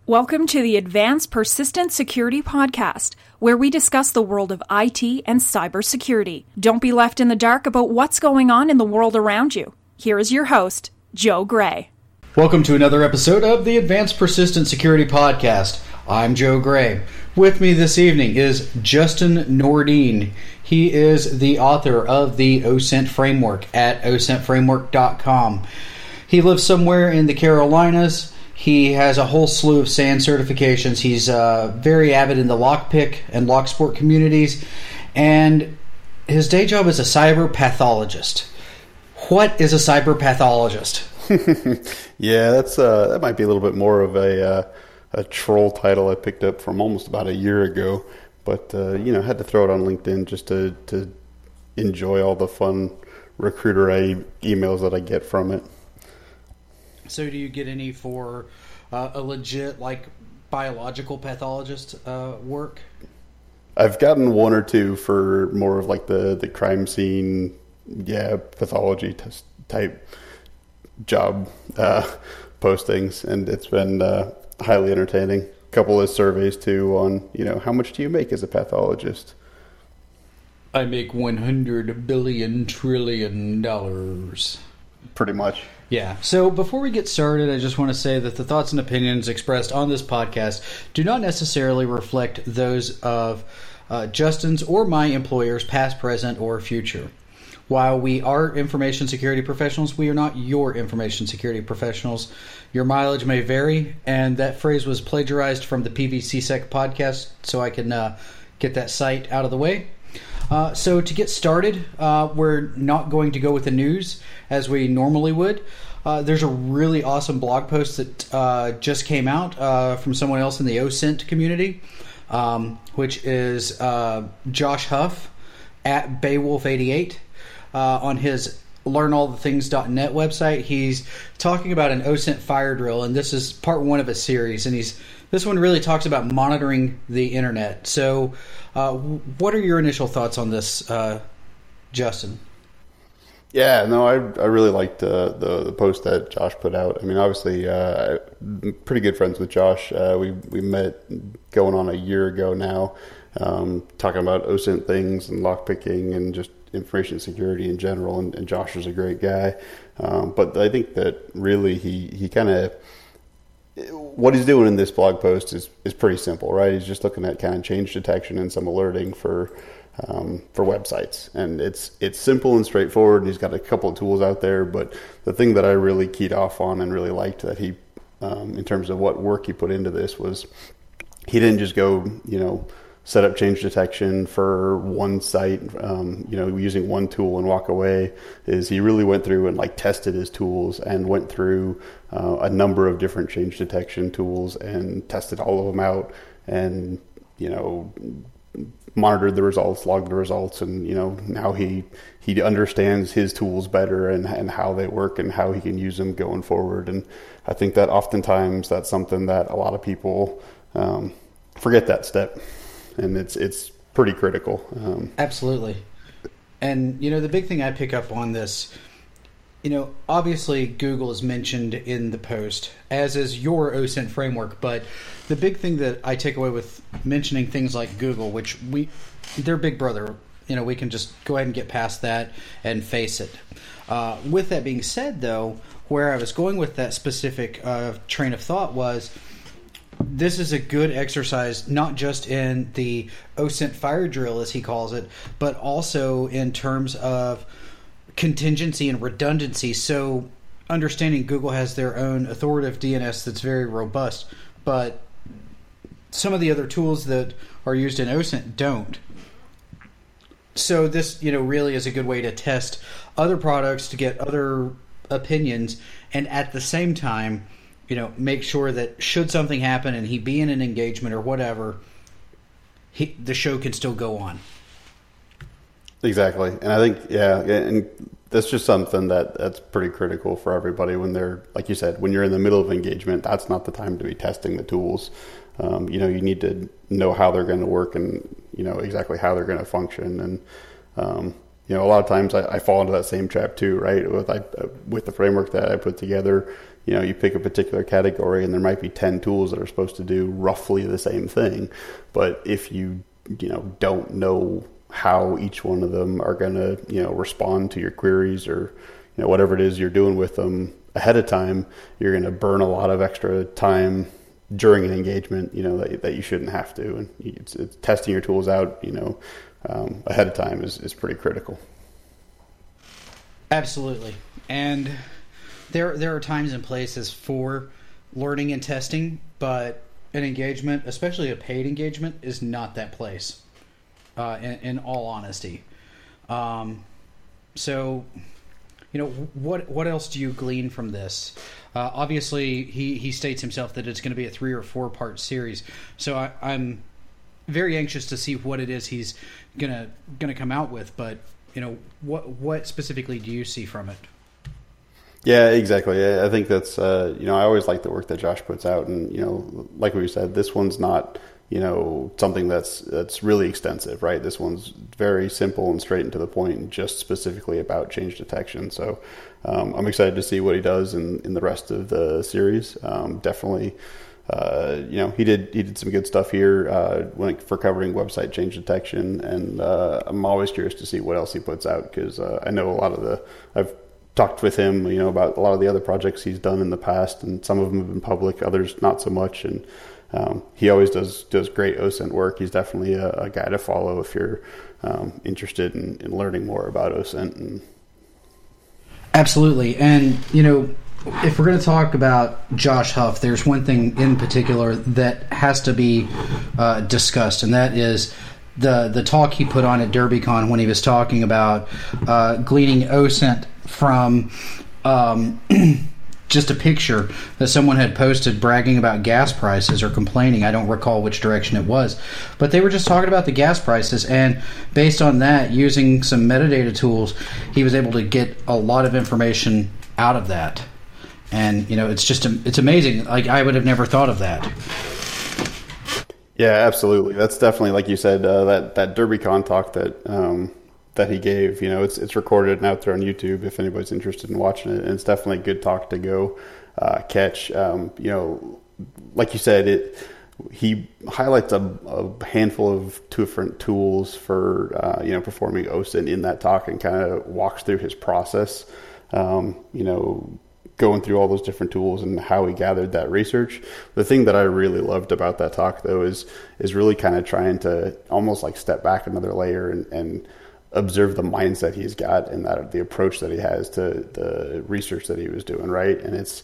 Welcome to the Advanced Persistent Security Podcast, where we discuss the world of IT and cybersecurity. Don't be left in the dark about what's going on in the world around you. Here is your host, Joe Gray. Welcome to another episode of the Advanced Persistent Security Podcast. I'm Joe Gray. With me this evening is Justin Nordin. He is the author of the OSINT Framework at osintframework.com. He lives somewhere in the Carolinas. He has a whole slew of SAN certifications. He's very avid in the lockpick and locksport communities. And his day job is a cyber pathologist. What is a cyber pathologist? Yeah, that might be a little bit more of a troll title I picked up from almost about a year ago. But, had to throw it on LinkedIn just to enjoy all the fun recruiter emails that I get from it. So do you get any for a legit, biological pathologist work? I've gotten one or two for more of the crime scene, pathology type job postings, and it's been highly entertaining. A couple of surveys too on, how much do you make as a pathologist? I make $100 billion trillion. Pretty much. Yeah. So before we get started, I just want to say that the thoughts and opinions expressed on this podcast do not necessarily reflect those of Justin's or my employers, past, present, or future. While we are information security professionals, we are not your information security professionals. Your mileage may vary, and that phrase was plagiarized from the PVCSec podcast, so I can get that site out of the way. So to get started, we're not going to go with the news as we normally would. There's a really awesome blog post that just came out from someone else in the OSINT community, which is Josh Huff at Beowulf88 on his learnallthethings.net website. He's talking about an OSINT fire drill, and this is part one of a series, and this one really talks about monitoring the internet. So what are your initial thoughts on this, Justin? Yeah, no, I really liked the post that Josh put out. I mean, obviously, I'm pretty good friends with Josh. We met going on a year ago now, talking about OSINT things and lockpicking and just information security in general. And Josh is a great guy. But I think that really he kind of, what he's doing in this blog post is pretty simple, right? He's just looking at kind of change detection and some alerting for websites, and it's simple and straightforward. And he's got a couple of tools out there, but the thing that I really keyed off on and really liked that he, in terms of what work he put into this, was he didn't just go, set up change detection for one site, using one tool and walk away. Is he really went through and tested his tools and went through a number of different change detection tools and tested all of them out, and monitored the results, logged the results, and now he understands his tools better and how they work and how he can use them going forward. And I think that oftentimes that's something that a lot of people forget that step, and it's pretty critical. Absolutely. And the big thing I pick up on this, obviously Google is mentioned in the post, as is your OSINT framework, but the big thing that I take away with mentioning things like Google, which they're big brother, we can just go ahead and get past that and face it. With that being said, though, where I was going with that specific train of thought was, this is a good exercise, not just in the OSINT fire drill, as he calls it, but also in terms of contingency and redundancy. So understanding Google has their own authoritative DNS that's very robust, but some of the other tools that are used in OSINT don't. So this, really is a good way to test other products, to get other opinions, and at the same time, make sure that should something happen and he be in an engagement or whatever, the show can still go on. Exactly. And I think, and that's just something that's pretty critical for everybody when they're, like you said, when you're in the middle of engagement, that's not the time to be testing the tools. You need to know how they're going to work and, exactly how they're going to function. And, a lot of times I fall into that same trap too, right? With the framework that I put together, you pick a particular category and there might be 10 tools that are supposed to do roughly the same thing. But if you don't know how each one of them are going to, respond to your queries or, whatever it is you're doing with them ahead of time, you're going to burn a lot of extra time during an engagement, that you shouldn't have to. And it's testing your tools out, ahead of time is pretty critical. Absolutely. And there are times and places for learning and testing, but an engagement, especially a paid engagement, is not that place, in all honesty. So, what else do you glean from this? Obviously, he states himself that it's going to be a 3 or 4 part series. So I'm very anxious to see what it is he's gonna come out with. But what specifically do you see from it? Yeah, exactly. I think that's I always like the work that Josh puts out, and like we said, this one's not something that's really extensive, right? This one's very simple and straight and to the point, and just specifically about change detection. So I'm excited to see what he does in the rest of the series. Definitely, he did some good stuff here for covering website change detection, and I'm always curious to see what else he puts out, because I know I've talked with him, about a lot of the other projects he's done in the past, and some of them have been public, others not so much. And he always does great OSINT work. He's definitely a guy to follow if you're interested in learning more about OSINT. Absolutely. And, if we're going to talk about Josh Huff, there's one thing in particular that has to be discussed, and that is the talk he put on at DerbyCon when he was talking about gleaning OSINT from just a picture that someone had posted bragging about gas prices or complaining. I don't recall which direction it was, but they were just talking about the gas prices, and based on that, using some metadata tools, he was able to get a lot of information out of that. And it's amazing. Like, I would have never thought of that. Yeah, absolutely. That's definitely, like you said, that DerbyCon talk that he gave. It's recorded and out there on YouTube if anybody's interested in watching it. And it's definitely a good talk to go catch. Like you said, he highlights a handful of different tools for performing OSINT in that talk, and kind of walks through his process. Going through all those different tools and how he gathered that research. The thing that I really loved about that talk, though, is really kind of trying to almost like step back another layer and observe the mindset he's got, and that the approach that he has to the research that he was doing, right? And it's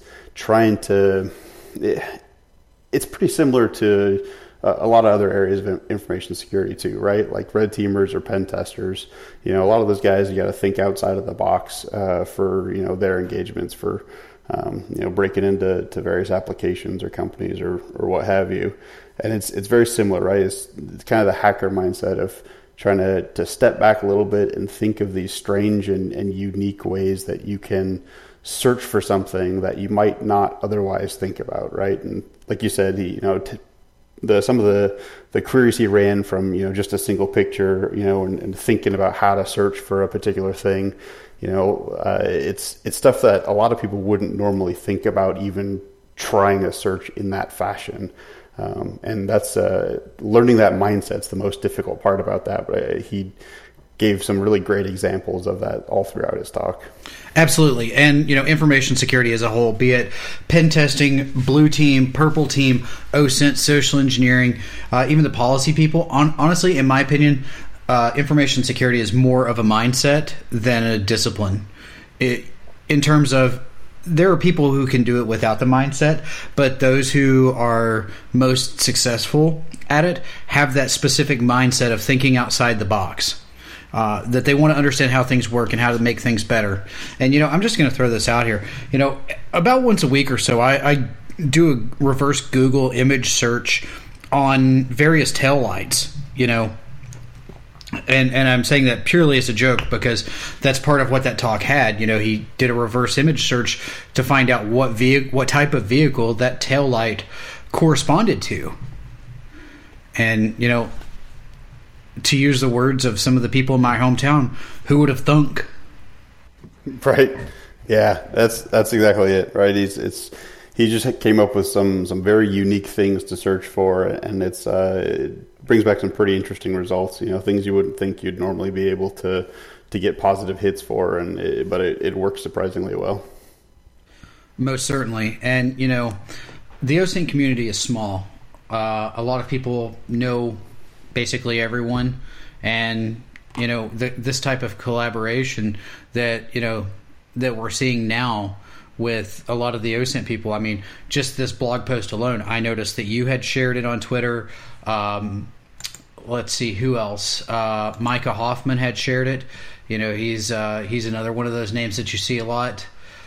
pretty similar to a lot of other areas of information security too, right? Like red teamers or pen testers. A lot of those guys, you got to think outside of the box for their engagements, for breaking into various applications or companies or what have you. And it's very similar, right? It's kind of the hacker mindset of trying to step back a little bit and think of these strange and unique ways that you can search for something that you might not otherwise think about, right? And like you said, some of the queries he ran from just a single picture, and thinking about how to search for a particular thing, it's stuff that a lot of people wouldn't normally think about even trying a search in that fashion. And that's learning that mindset's the most difficult part about that. But he gave some really great examples of that all throughout his talk. Absolutely. And, information security as a whole, be it pen testing, blue team, purple team, OSINT, social engineering, even the policy people. Honestly, in my opinion, information security is more of a mindset than a discipline. In terms of, there are people who can do it without the mindset, but those who are most successful at it have that specific mindset of thinking outside the box. That they want to understand how things work and how to make things better. And, I'm just going to throw this out here. About once a week or so, I do a reverse Google image search on various taillights, And I'm saying that purely as a joke, because that's part of what that talk had. He did a reverse image search to find out what type of vehicle that taillight corresponded to. And, to use the words of some of the people in my hometown, who would have thunk? Right. Yeah, that's exactly it, right? He just came up with some very unique things to search for, and it brings back some pretty interesting results. Things you wouldn't think you'd normally be able to get positive hits for, but it works surprisingly well. Most certainly, and the OSINT community is small. A lot of people know basically everyone, and this type of collaboration that that we're seeing now with a lot of the OSINT people. I mean, just this blog post alone, I noticed that you had shared it on Twitter. Let's see who else. Micah Hoffman had shared it. He's another one of those names that you see a lot.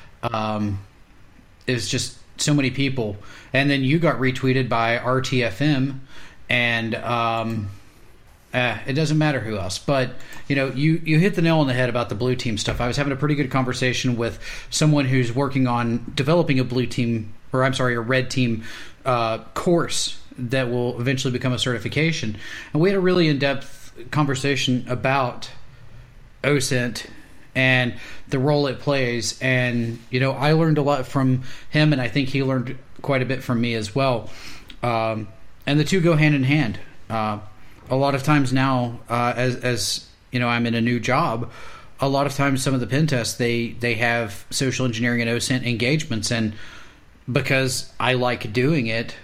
It's just so many people, and then you got retweeted by RTFM, and it doesn't matter who else, but you hit the nail on the head about the blue team stuff. I was having a pretty good conversation with someone who's working on developing a red team course that will eventually become a certification, and we had a really in-depth conversation about OSINT and the role it plays. And I learned a lot from him, and I think he learned quite a bit from me as well. And the two go hand in hand. A lot of times now, as I'm in a new job, a lot of times some of the pen tests they have social engineering and OSINT engagements, and because I like doing it,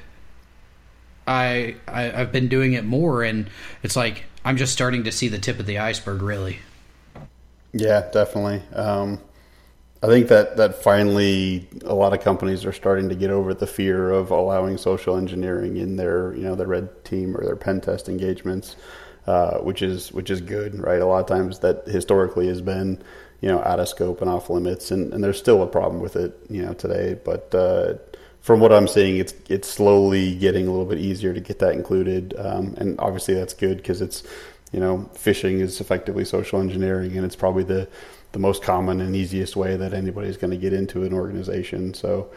I've been doing it more, and it's like I'm just starting to see the tip of the iceberg, really. Yeah, definitely. I think that finally a lot of companies are starting to get over the fear of allowing social engineering in their their red team or their pen test engagements, which is good, right? A lot of times that historically has been out of scope and off limits, and there's still a problem with it today. But from what I'm seeing, it's slowly getting a little bit easier to get that included, and obviously that's good because it's phishing is effectively social engineering, and it's probably the most common and easiest way that anybody's going to get into an organization. So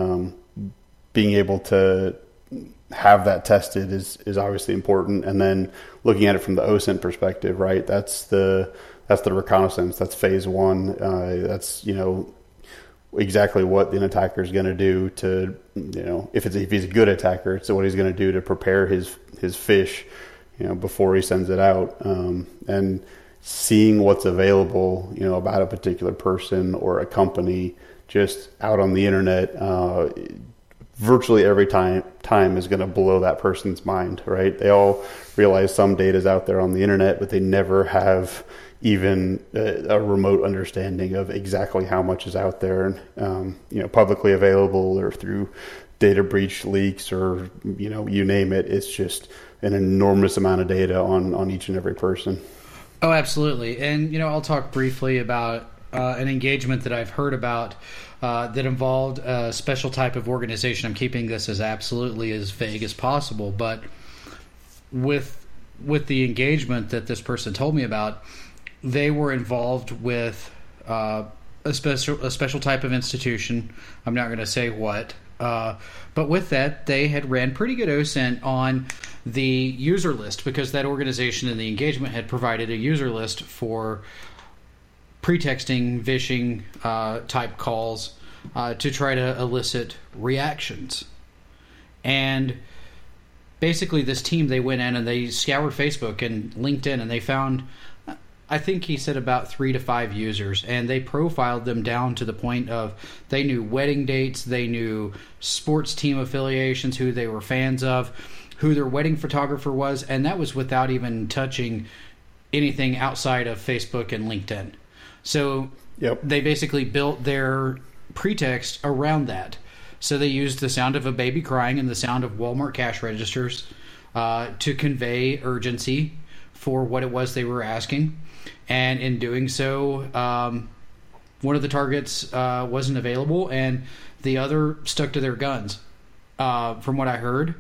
being able to have that tested is obviously important. And then looking at it from the OSINT perspective, right? That's the reconnaissance. That's phase one. That's exactly what an attacker is going to do to if he's a good attacker, it's what he's going to do to prepare his phish before he sends it out, and seeing what's available, about a particular person or a company just out on the internet, virtually every time is going to blow that person's mind, right? They all realize some data is out there on the internet, but they never have even a remote understanding of exactly how much is out there, and publicly available or through data breach leaks or you name it. It's just an enormous amount of data on each and every person. Oh, absolutely. And I'll talk briefly about an engagement that I've heard about that involved a special type of organization. I'm keeping this as absolutely as vague as possible, but with the engagement that this person told me about, they were involved with a special type of institution. I'm not going to say what. But with that, they had ran pretty good OSINT on the user list because that organization in the engagement had provided a user list for pretexting, vishing type calls to try to elicit reactions. And basically this team, they went in and they scoured Facebook and LinkedIn, and they found, I think he said about 3 to 5 users, and they profiled them down to the point of they knew wedding dates, they knew sports team affiliations, who they were fans of, who their wedding photographer was, and that was without even touching anything outside of Facebook and LinkedIn. So They basically built their pretext around that. So they used the sound of a baby crying and the sound of Walmart cash registers to convey urgency for what it was they were asking. And in doing so, one of the targets wasn't available, and the other stuck to their guns. From what I heard,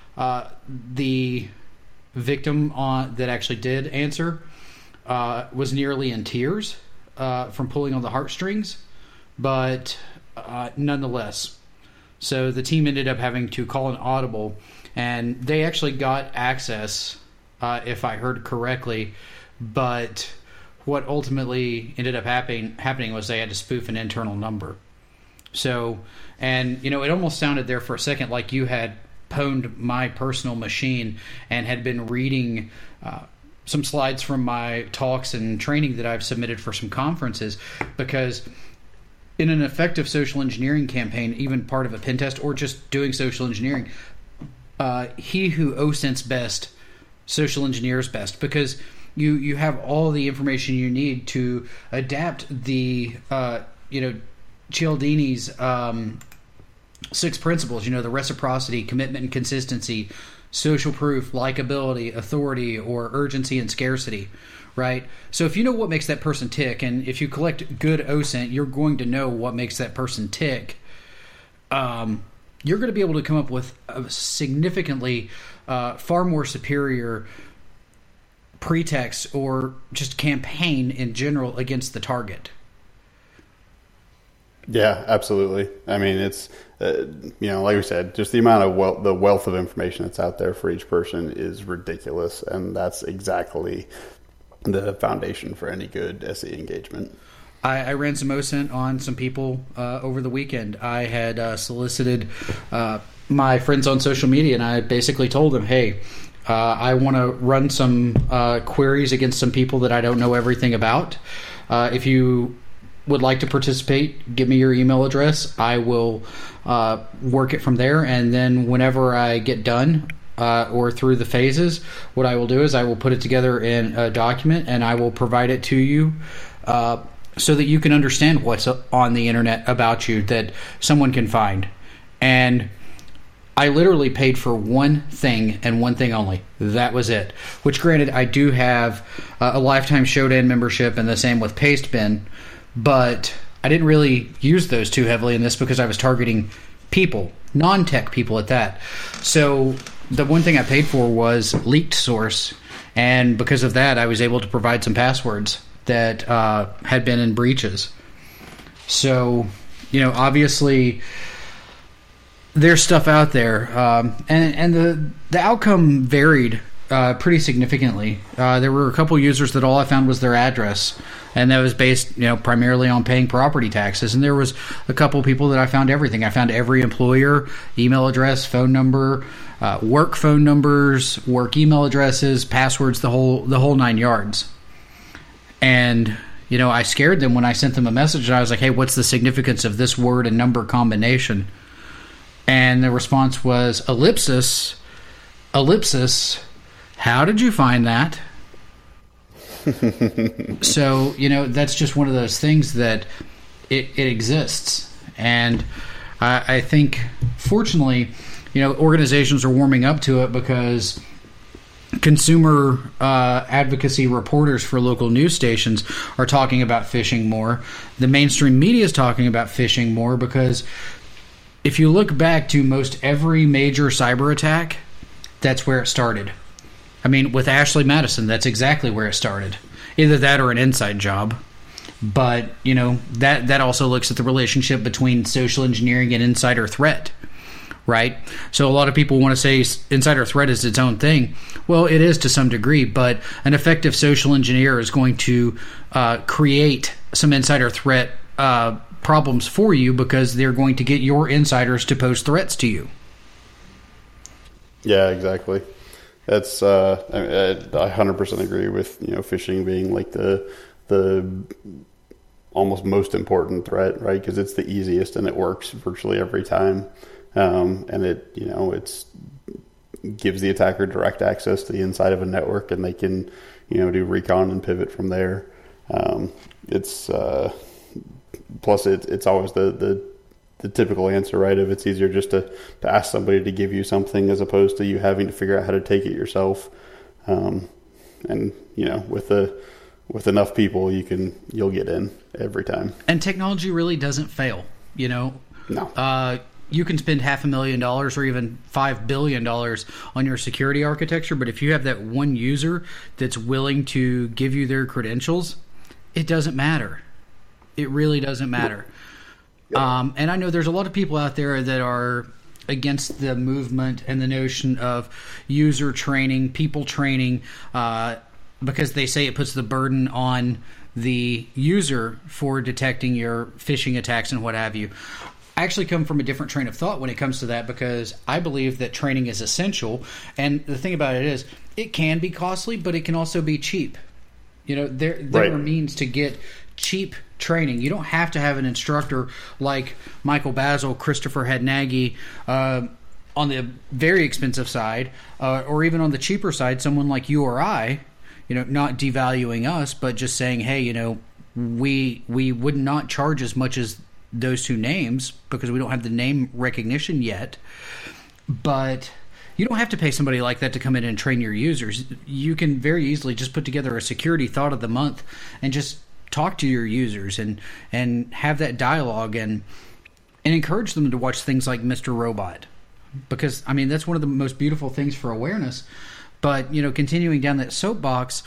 the victim that actually did answer was nearly in tears from pulling on the heartstrings, but nonetheless. So the team ended up having to call an audible, and they actually got access, if I heard correctly, but what ultimately ended up happening was they had to spoof an internal number. So, and it almost sounded there for a second like you had pwned my personal machine and had been reading some slides from my talks and training that I've submitted for some conferences, because in an effective social engineering campaign, even part of a pen test or just doing social engineering, he who OSINTs best social engineers best, because you have all the information you need to adapt the Cialdini's 6 principles, the reciprocity, commitment and consistency, social proof, likability, authority, or urgency and scarcity, right? So if you know what makes that person tick, and if you collect good OSINT, you're going to know what makes that person tick. You're going to be able to come up with a significantly far more superior pretext or just campaign in general against the target. Yeah, absolutely. I mean, it's, like we said, just the amount of the wealth of information that's out there for each person is ridiculous. And that's exactly the foundation for any good SE engagement. I ran some OSINT on some people over the weekend. I had solicited my friends on social media, and I basically told them, hey, I want to run some queries against some people that I don't know everything about. If you would like to participate, give me your email address. I will work it from there, and then whenever I get done or through the phases, what I will do is I will put it together in a document, and I will provide it to you so that you can understand what's on the internet about you that someone can find. And I literally paid for one thing and one thing only. That was it. Which, granted, I do have a lifetime Shodan membership, and the same with Pastebin, but I didn't really use those too heavily in this because I was targeting people, non-tech people at that. So the one thing I paid for was leaked source, and because of that, I was able to provide some passwords that had been in breaches. So, obviously there's stuff out there, and the outcome varied pretty significantly. There were a couple users that all I found was their address, and that was based, primarily on paying property taxes. And there was a couple people that I found everything. I found every employer, email address, phone number, work phone numbers, work email addresses, passwords, the whole 9 yards. And I scared them when I sent them a message, and I was like, hey, what's the significance of this word and number combination? And the response was ellipsis. How did you find that? So, that's just one of those things that it exists. And I think, fortunately, organizations are warming up to it, because consumer advocacy reporters for local news stations are talking about phishing more. The mainstream media is talking about phishing more, because if you look back to most every major cyber attack, that's where it started. I mean, with Ashley Madison, that's exactly where it started. Either that or an inside job. But, that also looks at the relationship between social engineering and insider threat, right? So a lot of people want to say insider threat is its own thing. Well, it is to some degree, but an effective social engineer is going to create some insider threat problems for you, because they're going to get your insiders to pose threats to you. Yeah, exactly. That's I 100% agree with phishing being like the almost most important threat, right? Because it's the easiest and it works virtually every time, and it it's gives the attacker direct access to the inside of a network, and they can do recon and pivot from there. It's plus it's always the typical answer, right? If it's easier just to ask somebody to give you something as opposed to you having to figure out how to take it yourself. And with enough people, you'll get in every time. And technology really doesn't fail. No. You can spend $500,000 or even $5 billion on your security architecture, but if you have that one user that's willing to give you their credentials, it doesn't matter. It really doesn't matter. Yep. And I know there's a lot of people out there that are against the movement and the notion of user training, people training, because they say it puts the burden on the user for detecting your phishing attacks and what have you. I actually come from a different train of thought when it comes to that, because I believe that training is essential. And the thing about it is, it can be costly, but it can also be cheap. There are means to get cheap training. You don't have to have an instructor like Michael Basil, Christopher Hadnagy, on the very expensive side, or even on the cheaper side, someone like you or I, not devaluing us, but just saying, hey, we would not charge as much as those two names because we don't have the name recognition yet. But you don't have to pay somebody like that to come in and train your users. You can very easily just put together a security thought of the month and just talk to your users and have that dialogue and encourage them to watch things like Mr. Robot. Because, I mean, that's one of the most beautiful things for awareness. But, continuing down that soapbox,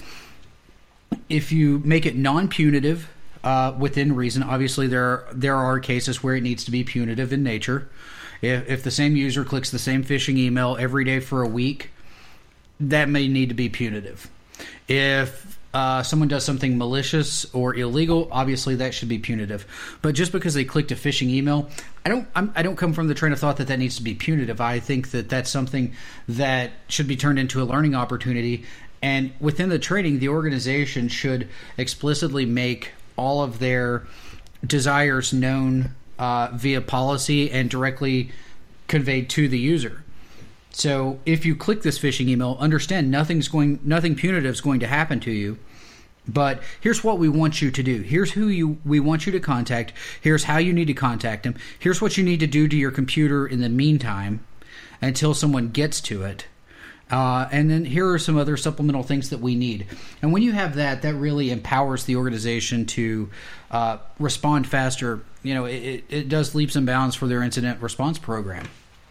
if you make it non-punitive within reason, obviously there are cases where it needs to be punitive in nature. If the same user clicks the same phishing email every day for a week, that may need to be punitive. If someone does something malicious or illegal, obviously that should be punitive. But just because they clicked a phishing email, I don't come from the train of thought that needs to be punitive. I think that that's something that should be turned into a learning opportunity. And within the training, the organization should explicitly make all of their desires known via policy and directly conveyed to the user. So if you click this phishing email, understand nothing punitive is going to happen to you. But here's what we want you to do. Here's who we want you to contact. Here's how you need to contact them. Here's what you need to do to your computer in the meantime until someone gets to it. And then here are some other supplemental things that we need. And when you have that really empowers the organization to respond faster. It does leaps and bounds for their incident response program.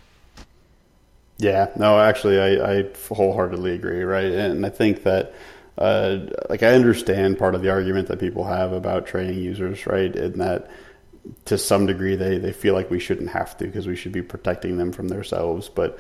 Yeah, no, actually, I wholeheartedly agree, right? And I think that, I understand part of the argument that people have about training users, right? And that to some degree they feel like we shouldn't have to because we should be protecting them from themselves. But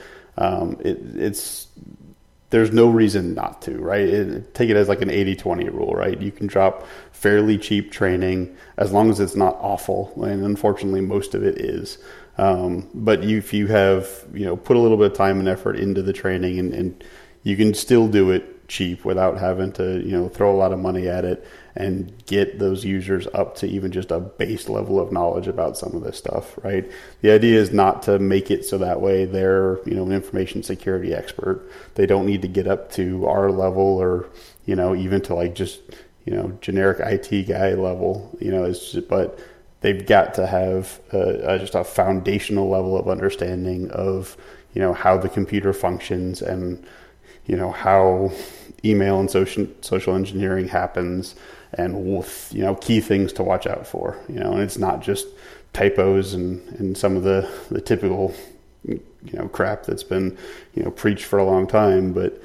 there's no reason not to, right? Take it as like an 80-20 rule, right? You can drop fairly cheap training as long as it's not awful. And unfortunately, most of it is. But if you have, put a little bit of time and effort into the training and you can still do it cheap without having to, throw a lot of money at it and get those users up to even just a base level of knowledge about some of this stuff, right? The idea is not to make it so that way they're, an information security expert. They don't need to get up to our level or, even to like just, generic IT guy level, but they've got to have just a foundational level of understanding of, how the computer functions and, how email and social engineering happens and, key things to watch out for, and it's not just typos and some of the typical, crap that's been, preached for a long time, but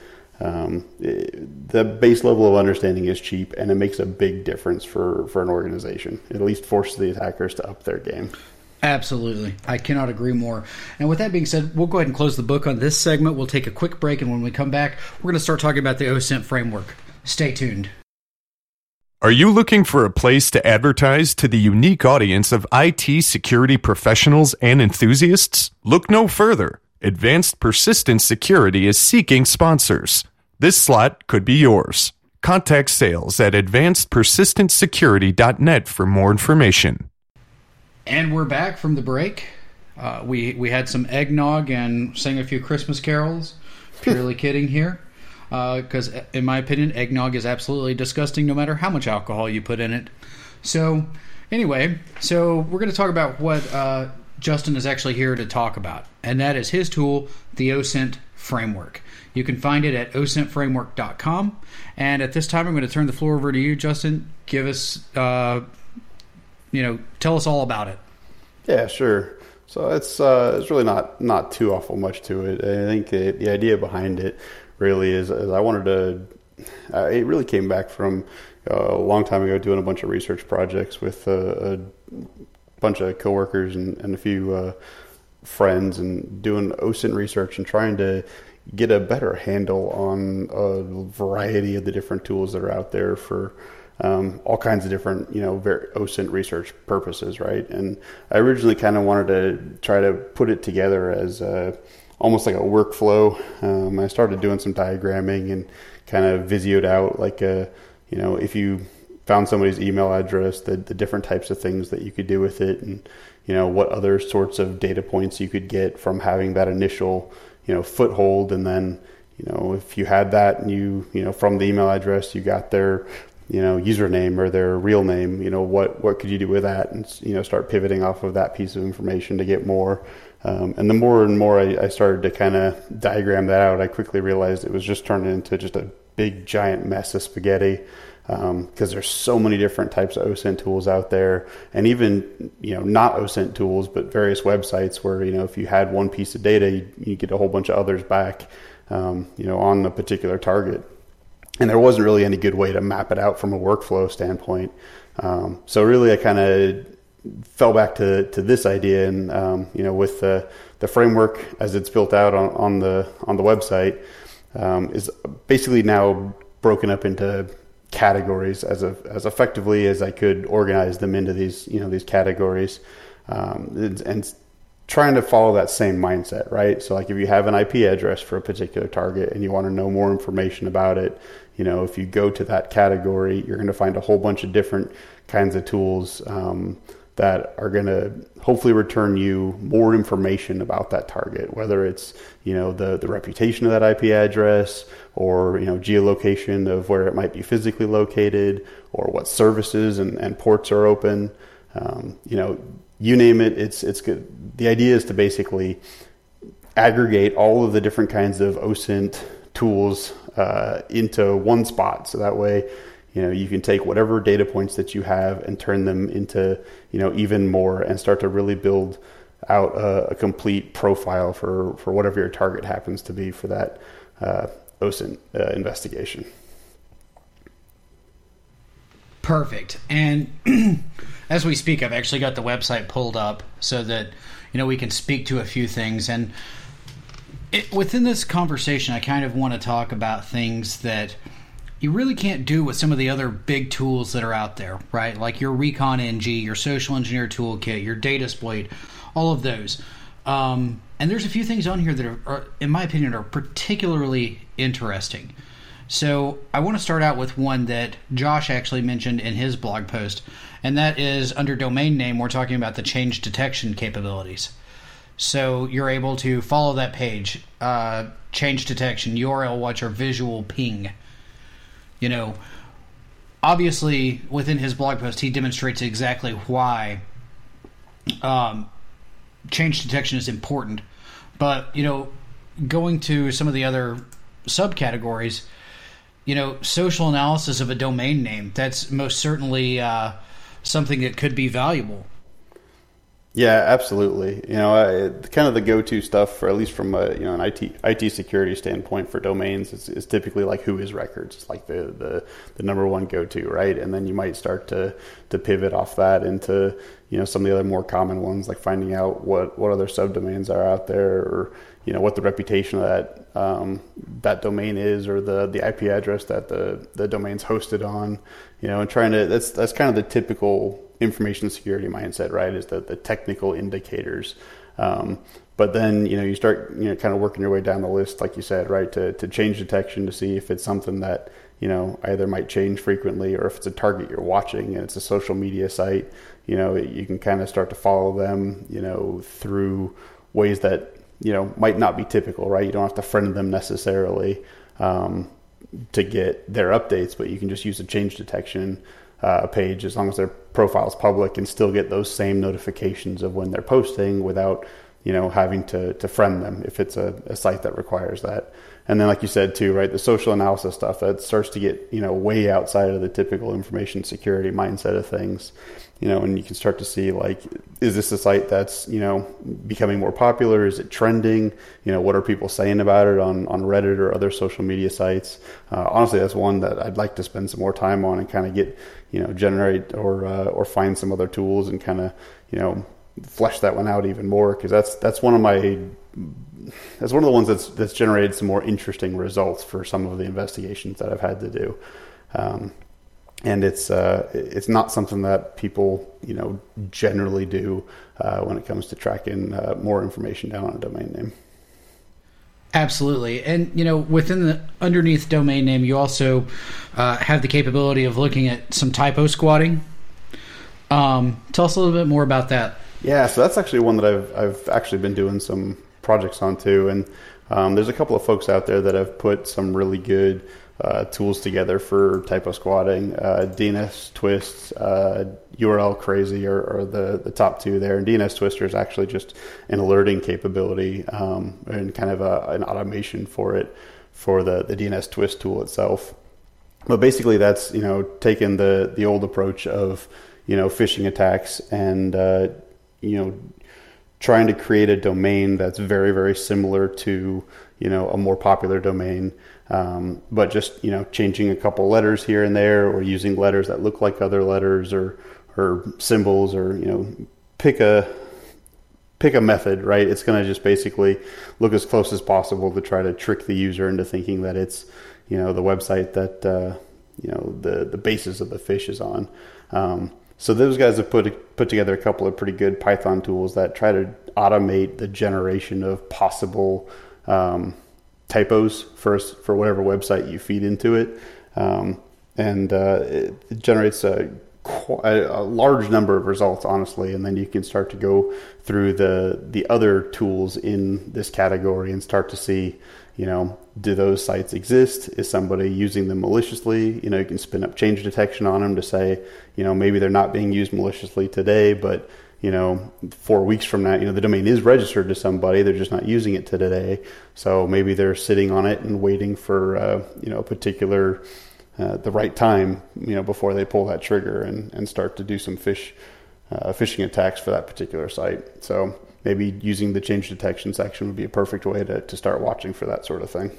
the base level of understanding is cheap and it makes a big difference for an organization. It at least forces the attackers to up their game. Absolutely. I cannot agree more. And with that being said, we'll go ahead and close the book on this segment. We'll take a quick break, and when we come back, we're going to start talking about the OSINT framework. Stay tuned. Are you looking for a place to advertise to the unique audience of IT security professionals and enthusiasts? Look no further. Advanced Persistent Security is seeking sponsors. This slot could be yours. Contact sales at advancedpersistentsecurity.net for more information. And we're back from the break. We had some eggnog and sang a few Christmas carols. Purely kidding here. Because in my opinion, eggnog is absolutely disgusting no matter how much alcohol you put in it. So anyway, we're going to talk about what Justin is actually here to talk about. And that is his tool, the OSINT framework. You can find it at osintframework.com. And at this time, I'm going to turn the floor over to you, Justin. Give us... tell us all about it. Yeah, sure. So it's really not too awful much to it. I think the idea behind it really is I wanted to. It really came back from a long time ago doing a bunch of research projects with a bunch of coworkers and a few friends and doing OSINT research and trying to get a better handle on a variety of the different tools that are out there for all kinds of different, OSINT research purposes, right? And I originally kind of wanted to try to put it together as almost like a workflow. I started doing some diagramming and kind of visioed out like if you found somebody's email address, the different types of things that you could do with it, and what other sorts of data points you could get from having that initial foothold. And then if you had that and you from the email address you got their username or their real name, what could you do with that, and start pivoting off of that piece of information to get more. And the more and more I started to kind of diagram that out, I quickly realized it was just turning into just a big giant mess of spaghetti, because there's so many different types of OSINT tools out there, and even not OSINT tools, but various websites where if you had one piece of data, you get a whole bunch of others back, on a particular target. And there wasn't really any good way to map it out from a workflow standpoint. So really I kind of fell back to this idea, and with the framework as it's built out on the website, is basically now broken up into categories as effectively as I could organize them into these categories, and trying to follow that same mindset, right? So like if you have an IP address for a particular target and you want to know more information about it, if you go to that category, you're going to find a whole bunch of different kinds of tools that are going to hopefully return you more information about that target, whether it's, the reputation of that IP address, or, geolocation of where it might be physically located, or what services and ports are open. You name it, it's good. The idea is to basically aggregate all of the different kinds of OSINT tools into one spot. So that way, you can take whatever data points that you have and turn them into, even more, and start to really build out a complete profile for whatever your target happens to be for that OSINT investigation. Perfect. And as we speak, I've actually got the website pulled up so that, we can speak to a few things. And within this conversation, I kind of want to talk about things that you really can't do with some of the other big tools that are out there, right? Like your Recon NG, your Social Engineer Toolkit, your Datasploit, all of those. And there's a few things on here that are, in my opinion, are particularly interesting. So I want to start out with one that Josh actually mentioned in his blog post, and that is under domain name. We're talking about the change detection capabilities. So you're able to follow that page, change detection, URL watcher, visual ping. Obviously within his blog post, he demonstrates exactly why change detection is important. But, going to some of the other subcategories, social analysis of a domain name, that's most certainly something that could be valuable. Yeah, absolutely. Kind of the go-to stuff, for at least from an IT security standpoint for domains, is typically like Whois records. It's like the number one go-to, right? And then you might start to pivot off that into some of the other more common ones, like finding out what other subdomains are out there, or what the reputation of that domain is, or the IP address that the domain's hosted on. And trying to that's kind of the typical information security mindset, right? Is the technical indicators. But then, you start, kind of working your way down the list, like you said, right? To change detection, to see if it's something that, either might change frequently, or if it's a target you're watching and it's a social media site, you can kind of start to follow them, through ways that, might not be typical, right? You don't have to friend them necessarily, to get their updates, but you can just use a change detection page, as long as their profile is public, and still get those same notifications of when they're posting without, having to friend them if it's a site that requires that. And then, like you said too, right, the social analysis stuff, that starts to get, way outside of the typical information security mindset of things, and you can start to see, like, is this a site that's, becoming more popular? Is it trending? What are people saying about it on Reddit or other social media sites? Honestly, that's one that I'd like to spend some more time on, and kind of get, generate or find some other tools and kind of, flesh that one out even more, because that's one of my that's one of the ones that's generated some more interesting results for some of the investigations that I've had to do. And it's not something that people, generally do when it comes to tracking more information down on a domain name. Absolutely. And, within the underneath domain name, you also have the capability of looking at some typo squatting. Tell us a little bit more about that. Yeah, so that's actually one that I've actually been doing some projects on too. And there's a couple of folks out there that have put some really good tools together for typo squatting. DNS Twists, URL Crazy are the top two there. And DNS Twister is actually just an alerting capability and kind of an automation for it for the DNS Twist tool itself. But basically that's, taking the old approach of, phishing attacks and, trying to create a domain that's very, very similar to, a more popular domain. But just, changing a couple letters here and there, or using letters that look like other letters or symbols, or, pick a method, right? It's going to just basically look as close as possible to try to trick the user into thinking that it's, the website that, the basis of the phish is on. So those guys have put together a couple of pretty good Python tools that try to automate the generation of possible typos for whatever website you feed into it, and it generates a large number of results, honestly. And then you can start to go through the other tools in this category and start to see, do those sites exist? Is somebody using them maliciously? You can spin up change detection on them to say, maybe they're not being used maliciously today, but 4 weeks from now, the domain is registered to somebody, they're just not using it today. So maybe they're sitting on it and waiting for, a particular, the right time, before they pull that trigger and start to do some phishing attacks for that particular site. So maybe using the change detection section would be a perfect way to start watching for that sort of thing.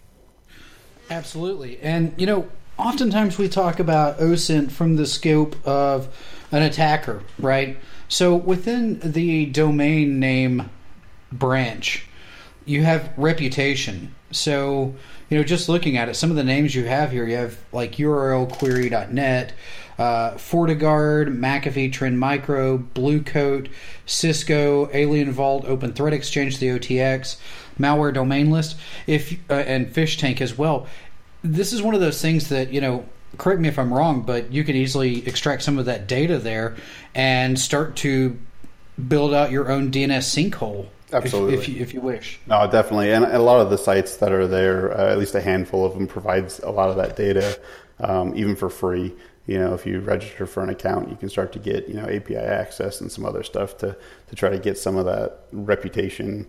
Absolutely. And, oftentimes we talk about OSINT from the scope of an attacker, right? So within the domain name branch, you have reputation. So, just looking at it, some of the names you have here, you have like URLquery.net, FortiGuard, McAfee, Trend Micro, Bluecoat, Cisco, Alien Vault, Open Threat Exchange, the OTX, Malware Domain List, and Fish Tank as well. This is one of those things that, correct me if I'm wrong, but you could easily extract some of that data there and start to build out your own DNS sinkhole. Absolutely. If you wish. No, definitely. And a lot of the sites that are there, at least a handful of them, provides a lot of that data, even for free. If you register for an account, you can start to get, API access and some other stuff to try to get some of that reputation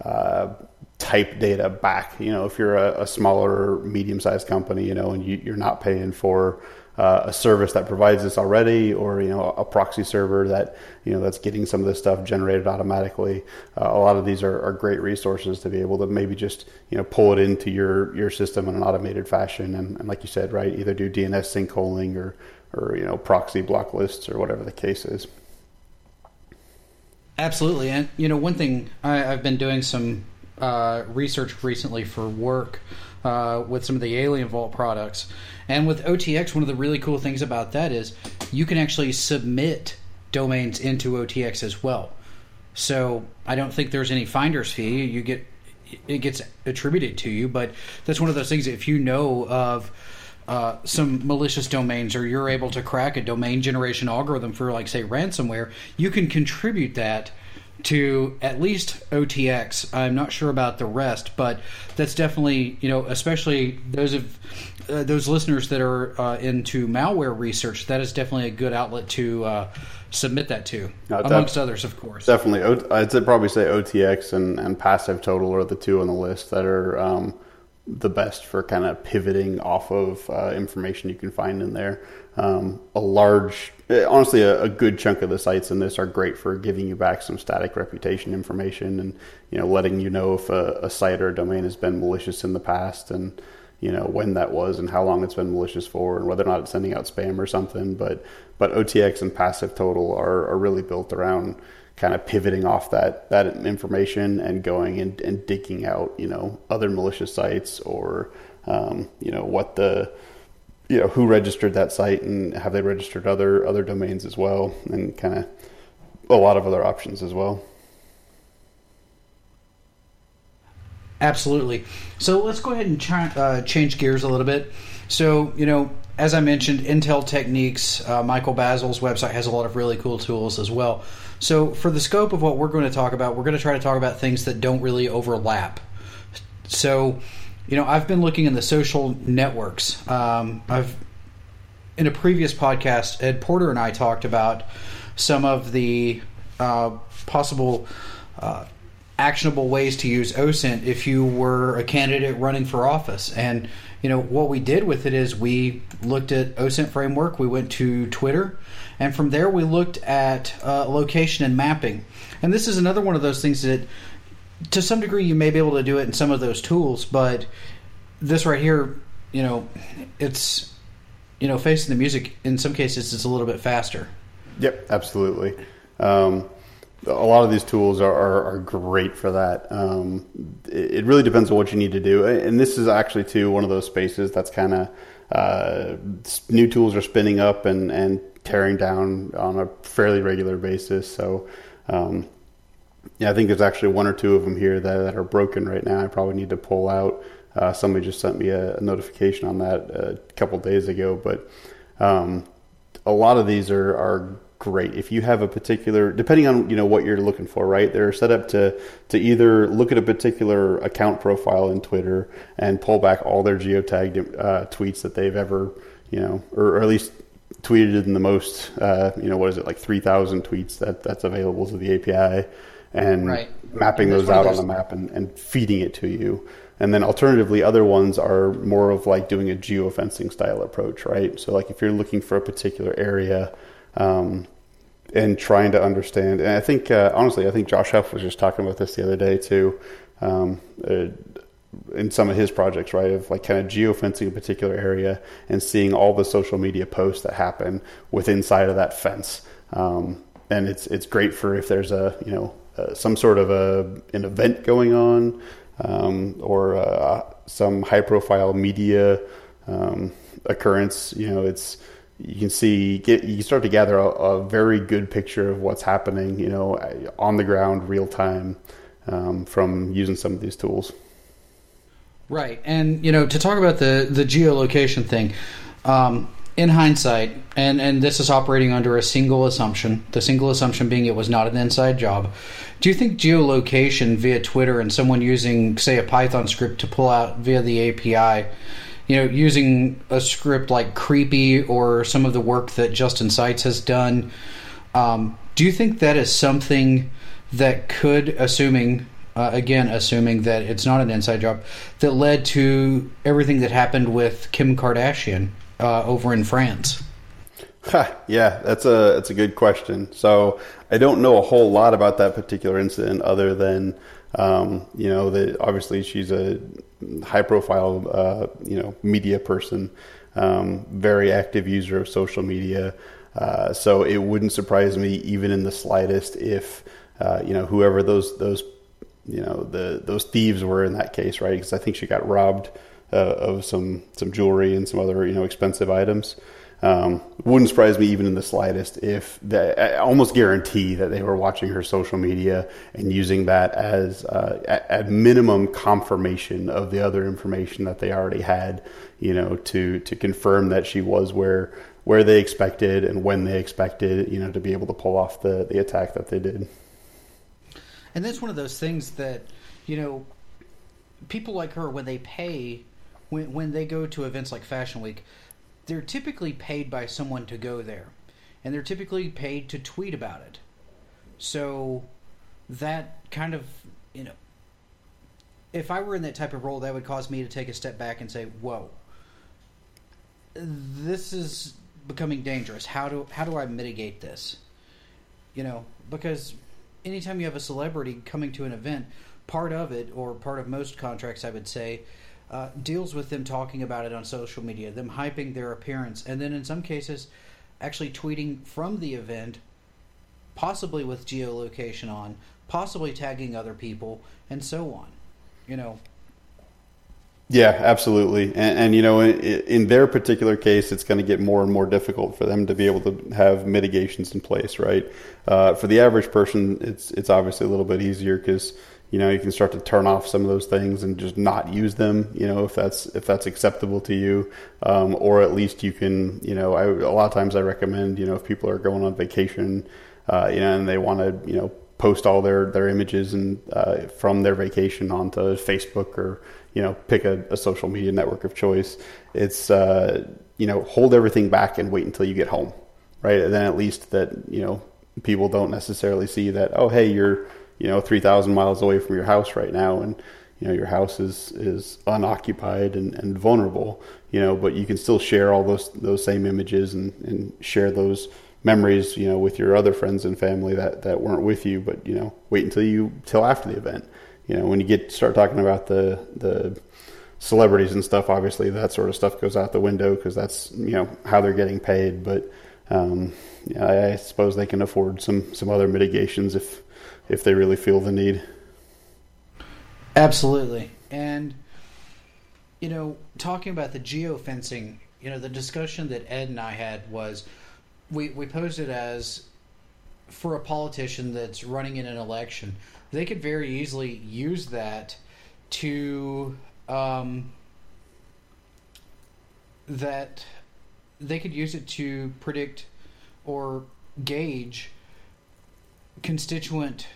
type data back. If you're a smaller, medium-sized company, and you're not paying for a service that provides this already, or a proxy server that that's getting some of this stuff generated automatically. A lot of these are great resources to be able to maybe just pull it into your system in an automated fashion, and like you said, right, either do DNS sinkholing or proxy block lists or whatever the case is. Absolutely. And one thing, I've been doing some research recently for work with some of the Alien Vault products. And with OTX, one of the really cool things about that is you can actually submit domains into OTX as well. So I don't think there's any finder's fee. It gets attributed to you, but that's one of those things. If you know of some malicious domains, or you're able to crack a domain generation algorithm for, like, say, ransomware, you can contribute that to at least OTX. I'm not sure about the rest, but that's definitely, especially those listeners that are into malware research, that is definitely a good outlet to submit that to, amongst others, of course. Definitely. I'd probably say OTX and Passive Total are the two on the list that are the best for kind of pivoting off of information you can find in there. Honestly, a good chunk of the sites in this are great for giving you back some static reputation information, and letting you know if a site or a domain has been malicious in the past, and when that was and how long it's been malicious for, and whether or not it's sending out spam or something. But OTX and Passive Total are really built around kind of pivoting off that information and going and digging out, other malicious sites or, what who registered that site and have they registered other domains as well, and kind of a lot of other options as well. Absolutely. So let's go ahead and change gears a little bit. So, as I mentioned, Intel Techniques, Michael Basil's website has a lot of really cool tools as well. So for the scope of what we're going to talk about, we're going to try to talk about things that don't really overlap. So, I've been looking in the social networks. In a previous podcast, Ed Porter and I talked about some of the possible actionable ways to use OSINT if you were a candidate running for office. And, what we did with it is we looked at OSINT framework, we went to Twitter, and from there we looked at location and mapping. And this is another one of those things that, to some degree, you may be able to do it in some of those tools, but this right here, it's, facing the music, in some cases, it's a little bit faster. Yep, absolutely. A lot of these tools are great for that. It really depends on what you need to do. And this is actually, too, one of those spaces that's kind of new tools are spinning up and tearing down on a fairly regular basis. So, I think there's actually one or two of them here that are broken right now. I probably need to pull out. Somebody just sent me a notification on that a couple days ago. But a lot of these are great. If you have a particular, depending on what you're looking for, right? They're set up to either look at a particular account profile in Twitter and pull back all their geotagged tweets that they've ever, or at least tweeted in the most, what is it, like 3,000 tweets that's available to the API, and right. Mapping those out on the map and feeding it to you. And then alternatively, other ones are more of like doing a geofencing style approach, right? So like if you're looking for a particular area, and trying to understand, and I think, honestly, I think Josh Huff was just talking about this the other day too, in some of his projects, right, of like kind of geofencing a particular area and seeing all the social media posts that happen inside of that fence. And it's great for if there's some sort of an event going on, or some high profile media occurrence. You can start to gather a very good picture of what's happening, on the ground, real time, from using some of these tools. Right. And, to talk about the geolocation thing, in hindsight, and this is operating under a single assumption, the single assumption being it was not an inside job, do you think geolocation via Twitter and someone using, say, a Python script to pull out via the API, using a script like Creepy or some of the work that Justin Seitz has done, do you think that is something that could, assuming that it's not an inside job, that led to everything that happened with Kim Kardashian over in France? Yeah, that's a good question. So I don't know a whole lot about that particular incident other than, that obviously she's a high profile, media person, very active user of social media. So it wouldn't surprise me even in the slightest if, whoever those thieves were in that case, right? Because I think she got robbed of some jewelry and some other, expensive items. Wouldn't surprise me even in the slightest if I almost guarantee that they were watching her social media and using that as at minimum confirmation of the other information that they already had, to confirm that she was where they expected and when they expected, to be able to pull off the attack that they did. And that's one of those things that, people like her, when they pay, when they go to events like Fashion Week, they're typically paid by someone to go there, and they're typically paid to tweet about it. So that kind of, if I were in that type of role, that would cause me to take a step back and say, whoa, this is becoming dangerous. How do I mitigate this? Because anytime you have a celebrity coming to an event, part of it, or part of most contracts, I would say, deals with them talking about it on social media, them hyping their appearance, and then in some cases actually tweeting from the event possibly with geolocation on, possibly tagging other people, and so on. Yeah, absolutely. And in their particular case, it's going to get more and more difficult for them to be able to have mitigations in place, right? For the average person, it's obviously a little bit easier because, you can start to turn off some of those things and just not use them, if that's acceptable to you. Or at least you can, a lot of times I recommend, if people are going on vacation, and they want to, post all their images and from their vacation onto Facebook or, pick a social media network of choice. It's, hold everything back and wait until you get home, right? And then at least that, people don't necessarily see that, oh, hey, you're, 3,000 miles away from your house right now. And, your house is unoccupied and vulnerable, but you can still share all those same images and share those memories, with your other friends and family that weren't with you, but, wait till after the event. When you start talking about the celebrities and stuff, obviously that sort of stuff goes out the window because that's, how they're getting paid. But I suppose they can afford some other mitigations if they really feel the need. Absolutely. And, talking about the geofencing, the discussion that Ed and I had was we posed it as for a politician that's running in an election, they could very easily use that to that they could use it to predict or gauge constituent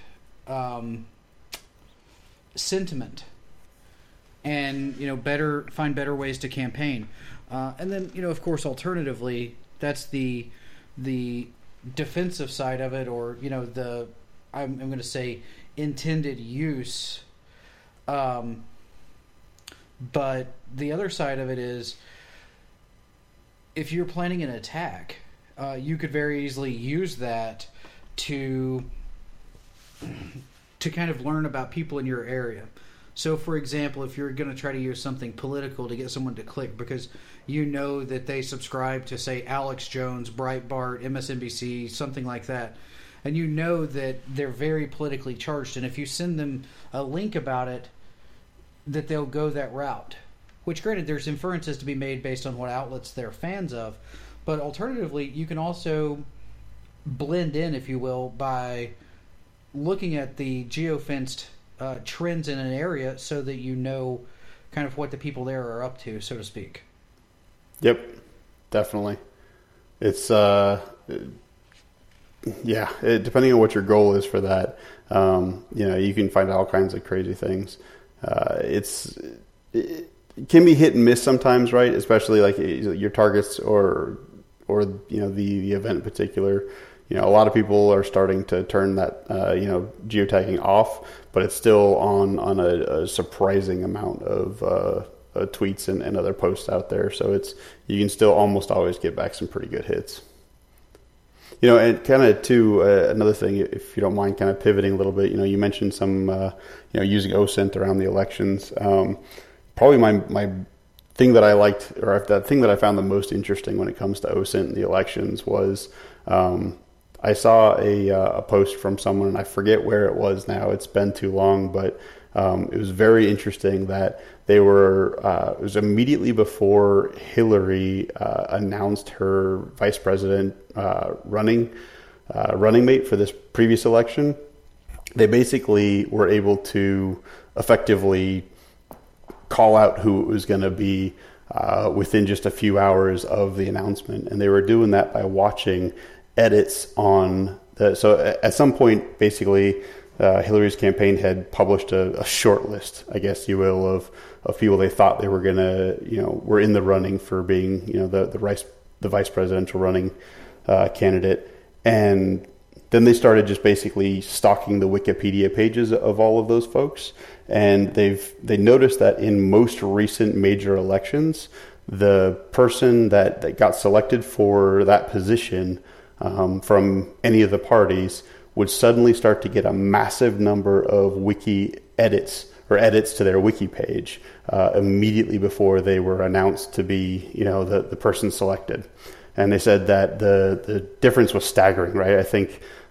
sentiment and find better ways to campaign, and then of course alternatively that's the defensive side of it, or the I'm going to say intended use, but the other side of it is if you're planning an attack, you could very easily use that to kind of learn about people in your area. So, for example, if you're going to try to use something political to get someone to click because that they subscribe to, say, Alex Jones, Breitbart, MSNBC, something like that, and that they're very politically charged, and if you send them a link about it, that they'll go that route. Which, granted, there's inferences to be made based on what outlets they're fans of, but alternatively, you can also blend in, if you will, by looking at the geofenced trends in an area so that kind of what the people there are up to, so to speak. Yep, definitely. It's depending on what your goal is for that, you can find all kinds of crazy things. It can be hit and miss sometimes, right? Especially like your targets or the event in particular. A lot of people are starting to turn that geotagging off, but it's still on a surprising amount of tweets and other posts out there. So you can still almost always get back some pretty good hits. And kind of too, another thing, if you don't mind kind of pivoting a little bit, you mentioned some, using OSINT around the elections. Probably my thing that I liked, or that thing that I found the most interesting when it comes to OSINT and the elections was, I saw a post from someone, and I forget where it was now. It's been too long, but it was very interesting that they were. It was immediately before Hillary announced her vice president running mate for this previous election. They basically were able to effectively call out who it was going to be within just a few hours of the announcement, and they were doing that by watching edits on so at some point, basically, Hillary's campaign had published a short list, I guess you will, of people they thought they were gonna, were in the running for being, the vice presidential running candidate, and then they started just basically stalking the Wikipedia pages of all of those folks, and they noticed that in most recent major elections, the person that got selected for that position from any of the parties would suddenly start to get a massive number of wiki edits or edits to their wiki page immediately before they were announced to be, the person selected. And they said that the difference was staggering, right? I think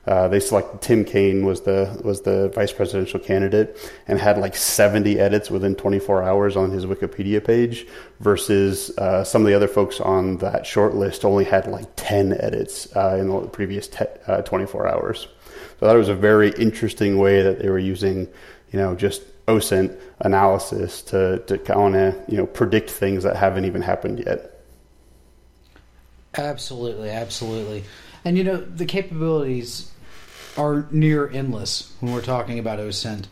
They selected Tim Kaine was the vice presidential candidate and had like 70 edits within 24 hours on his Wikipedia page versus some of the other folks on that short list only had like 10 edits in the previous 24 hours. So that was a very interesting way that they were using, just OSINT analysis to kind of, predict things that haven't even happened yet. Absolutely, absolutely. And, the capabilities are near endless when we're talking about OSINT.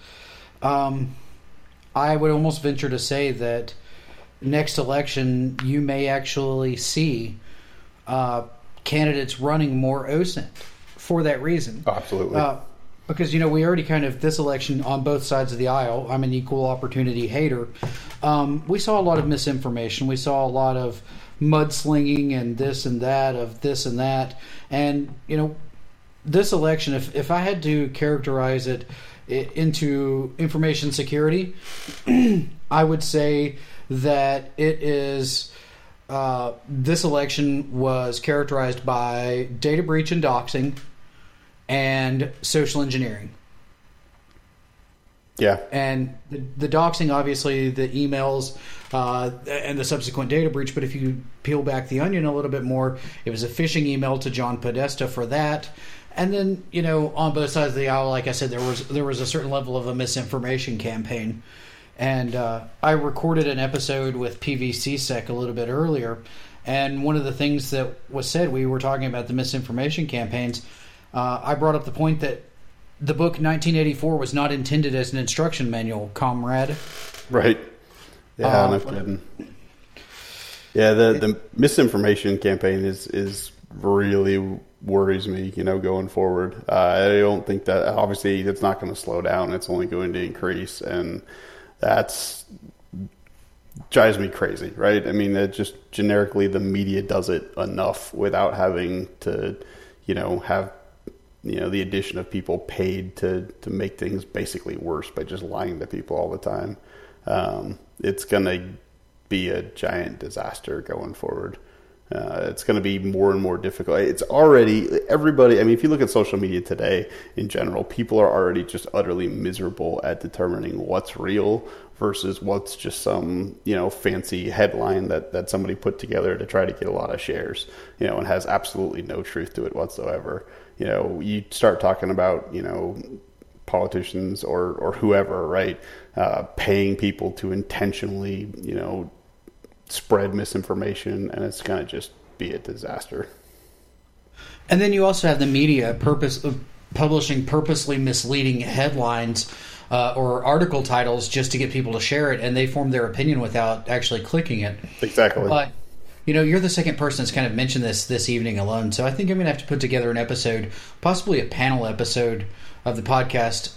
I would almost venture to say that next election you may actually see candidates running more OSINT for that reason. Oh, absolutely. Because, we already this election on both sides of the aisle, I'm an equal opportunity hater. We saw a lot of misinformation. We saw a lot of mudslinging and this and that of this and that. And, this election, if I had to characterize it into information security, I would say that it is this election was characterized by data breach and doxing and social engineering. Yeah. And the doxing, obviously, the emails and the subsequent data breach. But if you peel back the onion a little bit more, it was a phishing email to John Podesta for that. And then, on both sides of the aisle, like I said, there was a certain level of a misinformation campaign. And I recorded an episode with PVCSec a little bit earlier. And one of the things that was said, we were talking about the misinformation campaigns. I brought up the point that the book 1984 was not intended as an instruction manual, comrade. Right. Yeah, no kidding. Yeah, the misinformation campaign is really worries me, going forward. I don't think that, obviously, it's not going to slow down. It's only going to increase, and that's drives me crazy, right? I mean, it just generically the media does it enough without having to, have the addition of people paid to make things basically worse by just lying to people all the time. It's going to be a giant disaster going forward. It's going to be more and more difficult. It's already, everybody, I mean, if you look at social media today in general, people are already just utterly miserable at determining what's real versus what's just some, fancy headline that somebody put together to try to get a lot of shares, and has absolutely no truth to it whatsoever. You start talking about, politicians or whoever, right, paying people to intentionally, spread misinformation, and it's going to just be a disaster. And then you also have the media publishing purposely misleading headlines or article titles just to get people to share it, and they form their opinion without actually clicking it. Exactly. But you're the second person that's kind of mentioned this evening alone, so I think I'm going to have to put together an episode, possibly a panel episode of the podcast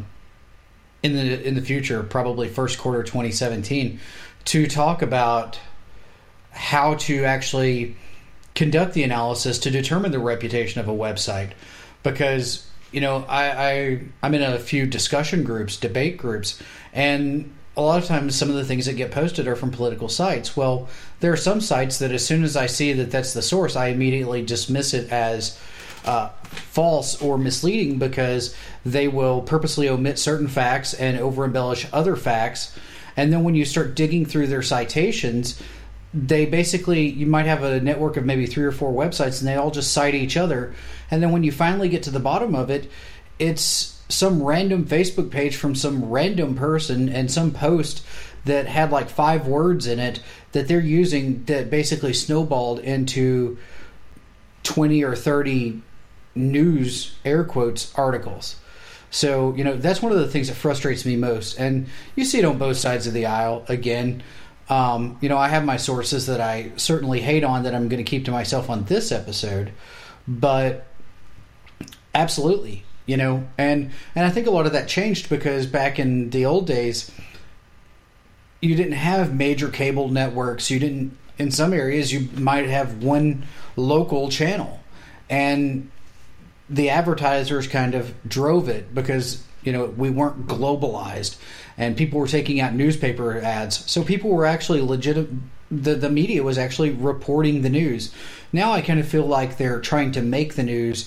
in the future, probably first quarter 2017, to talk about how to actually conduct the analysis to determine the reputation of a website. Because, I'm in a few discussion groups, debate groups, and a lot of times some of the things that get posted are from political sites. Well, there are some sites that as soon as I see that that's the source, I immediately dismiss it as false or misleading because they will purposely omit certain facts and over-embellish other facts. And then when you start digging through their citations, they basically, you might have a network of maybe 3 or 4 websites and they all just cite each other. And then when you finally get to the bottom of it, it's some random Facebook page from some random person and some post that had like 5 words in it that they're using that basically snowballed into 20 or 30 news, air quotes, articles. So, that's one of the things that frustrates me most. And you see it on both sides of the aisle. Again, I have my sources that I certainly hate on that I'm going to keep to myself on this episode. But absolutely, and I think a lot of that changed because back in the old days, you didn't have major cable networks. You didn't, in some areas, you might have one local channel. And the advertisers kind of drove it because, we weren't globalized and people were taking out newspaper ads. So people were actually the media was actually reporting the news. Now I kind of feel like they're trying to make the news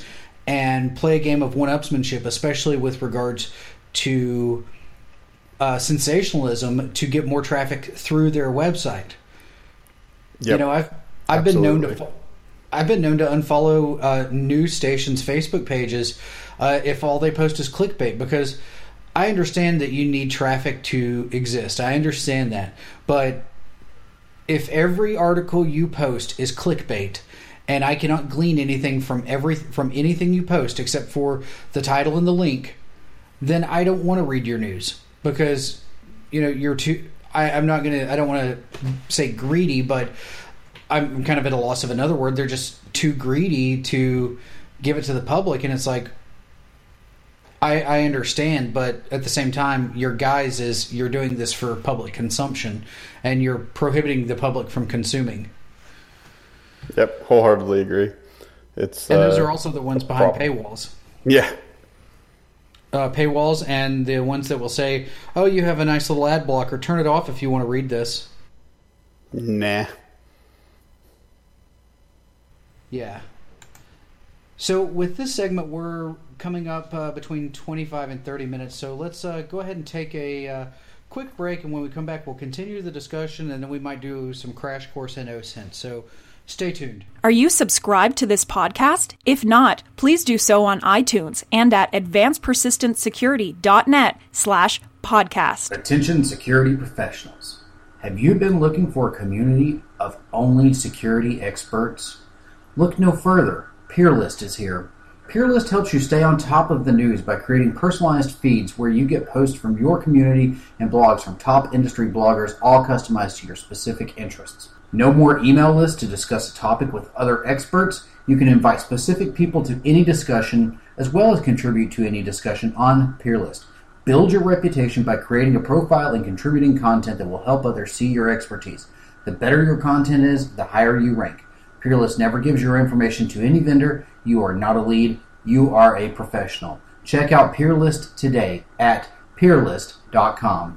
and play a game of one-upsmanship, especially with regards to sensationalism, to get more traffic through their website. Yep. You know, I've been known to unfollow news stations' Facebook pages if all they post is clickbait, because I understand that you need traffic to exist. I understand that, but if every article you post is clickbait, and I cannot glean anything from anything you post except for the title and the link, then I don't want to read your news, because you're too. I don't want to say greedy, but I'm kind of at a loss of another word. They're just too greedy to give it to the public, and it's like, I understand, but at the same time, your guise is you're doing this for public consumption, and you're prohibiting the public from consuming. Yep, wholeheartedly agree. And those are also the ones behind paywalls. Yeah. Paywalls, and the ones that will say, oh, you have a nice little ad blocker, turn it off if you want to read this. Nah. Yeah. So with this segment, we're coming up between 25 and 30 minutes. So let's go ahead and take a quick break, and when we come back, we'll continue the discussion, and then we might do some crash course in OSINT. So stay tuned. Are you subscribed to this podcast? If not, please do so on iTunes and at advancedpersistentsecurity.net/podcast. Attention security professionals. Have you been looking for a community of only security experts? Look no further. PeerList is here. PeerList helps you stay on top of the news by creating personalized feeds where you get posts from your community and blogs from top industry bloggers, all customized to your specific interests. No more email lists to discuss a topic with other experts. You can invite specific people to any discussion, as well as contribute to any discussion on PeerList. Build your reputation by creating a profile and contributing content that will help others see your expertise. The better your content is, the higher you rank. PeerList never gives your information to any vendor. You are not a lead. You are a professional. Check out PeerList today at peerlyst.com.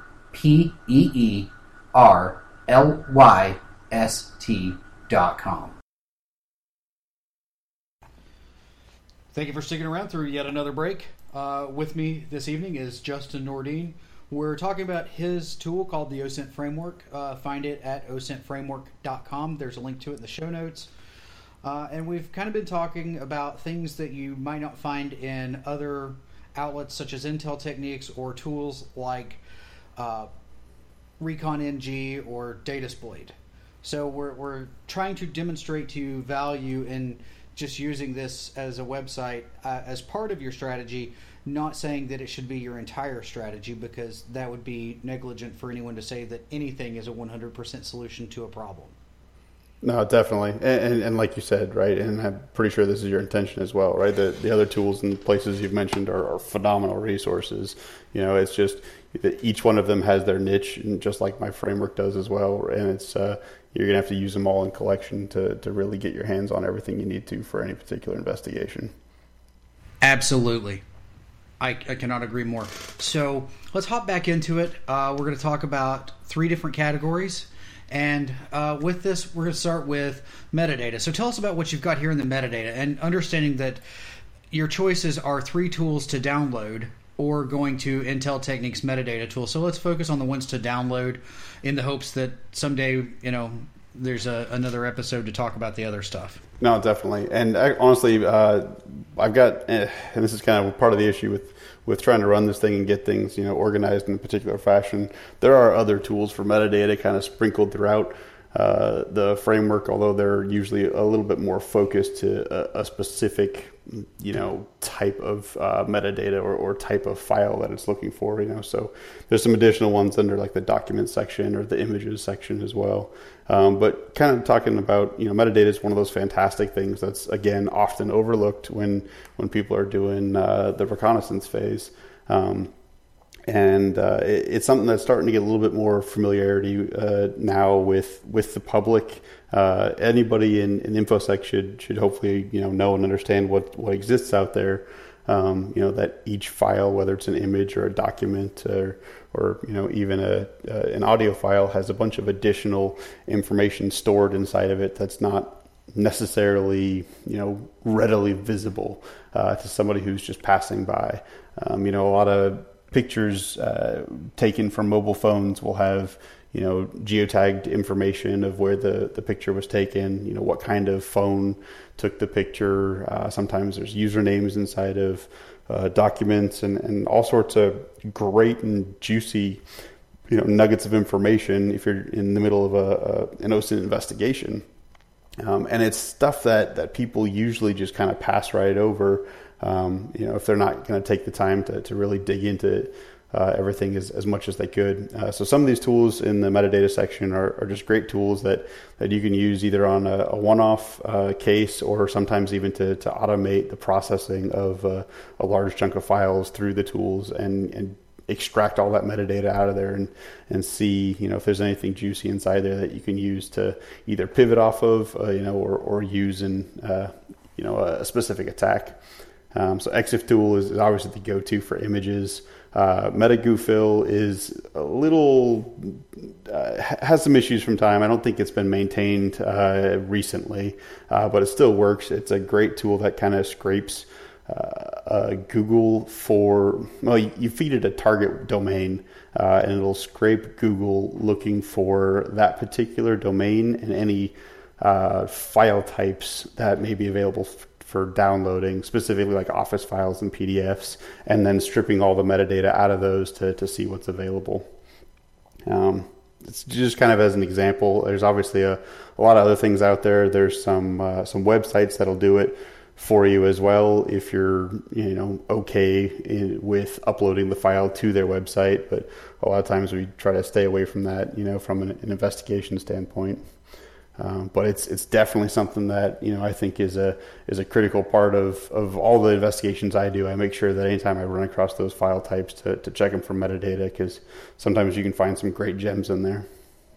PeerLyst.com. Thank you for sticking around through yet another break. With me this evening is Justin Nordine. We're talking about his tool called the OSINT Framework. Find it at osintframework.com. There's a link to it in the show notes. And we've kind of been talking about things that you might not find in other outlets such as Intel Techniques or tools like ReconNG or Datasploit. So we're trying to demonstrate to you value in just using this as a website as part of your strategy, not saying that it should be your entire strategy, because that would be negligent for anyone to say that anything is a 100% solution to a problem. No, definitely. And like you said, right, and I'm pretty sure this is your intention as well, right? The other tools and places you've mentioned are phenomenal resources. It's just that each one of them has their niche, and just like my framework does as well. And it's you're going to have to use them all in collection to really get your hands on everything you need to for any particular investigation. Absolutely. I cannot agree more. So let's hop back into it. We're going to talk about 3 different categories. And with this, we're going to start with metadata. So tell us about what you've got here in the metadata, and understanding that your choices are 3 tools to download or going to Intel Techniques metadata tool. So let's focus on the ones to download in the hopes that someday, there's another episode to talk about the other stuff. No, definitely. And honestly, I've got, and this is kind of part of the issue with trying to run this thing and get things, organized in a particular fashion. There are other tools for metadata kind of sprinkled throughout the framework, although they're usually a little bit more focused to a specific, type of metadata or type of file that it's looking for, So there's some additional ones under like the document section or the images section as well. But kind of talking about, metadata is one of those fantastic things that's, again, often overlooked when people are doing the reconnaissance phase. It's something that's starting to get a little bit more familiarity now with the public. Anybody in InfoSec should hopefully know and understand what exists out there. That each file, whether it's an image or a document or even an audio file, has a bunch of additional information stored inside of it that's not necessarily, readily visible to somebody who's just passing by. A lot of pictures taken from mobile phones will have, geotagged information of where the picture was taken, what kind of phone took the picture. Sometimes there's usernames inside of documents and all sorts of great and juicy, nuggets of information if you're in the middle of an OSINT investigation. And it's stuff that people usually just kind of pass right over, if they're not going to take the time to really dig into everything as much as they could. So some of these tools in the metadata section are just great tools that you can use either on a one-off case or sometimes even to automate the processing of a large chunk of files through the tools and extract all that metadata out of there and see, if there's anything juicy inside there that you can use to either pivot off of, or use in, a specific attack. So EXIF tool is obviously the go-to for images. MetaGooFill is a little, has some issues from time. I don't think it's been maintained recently, but it still works. It's a great tool that kind of scrapes Google you feed it a target domain, and it'll scrape Google looking for that particular domain and any file types that may be available for downloading, specifically like Office files and PDFs, and then stripping all the metadata out of those to see what's available. It's just kind of as an example. There's obviously a lot of other things out there. There's some websites that'll do it for you as well if you're okay with uploading the file to their website, but a lot of times we try to stay away from that, from an investigation standpoint. But it's definitely something that I think is a critical part of all the investigations I do. I make sure that anytime I run across those file types to check them for metadata, because sometimes you can find some great gems in there.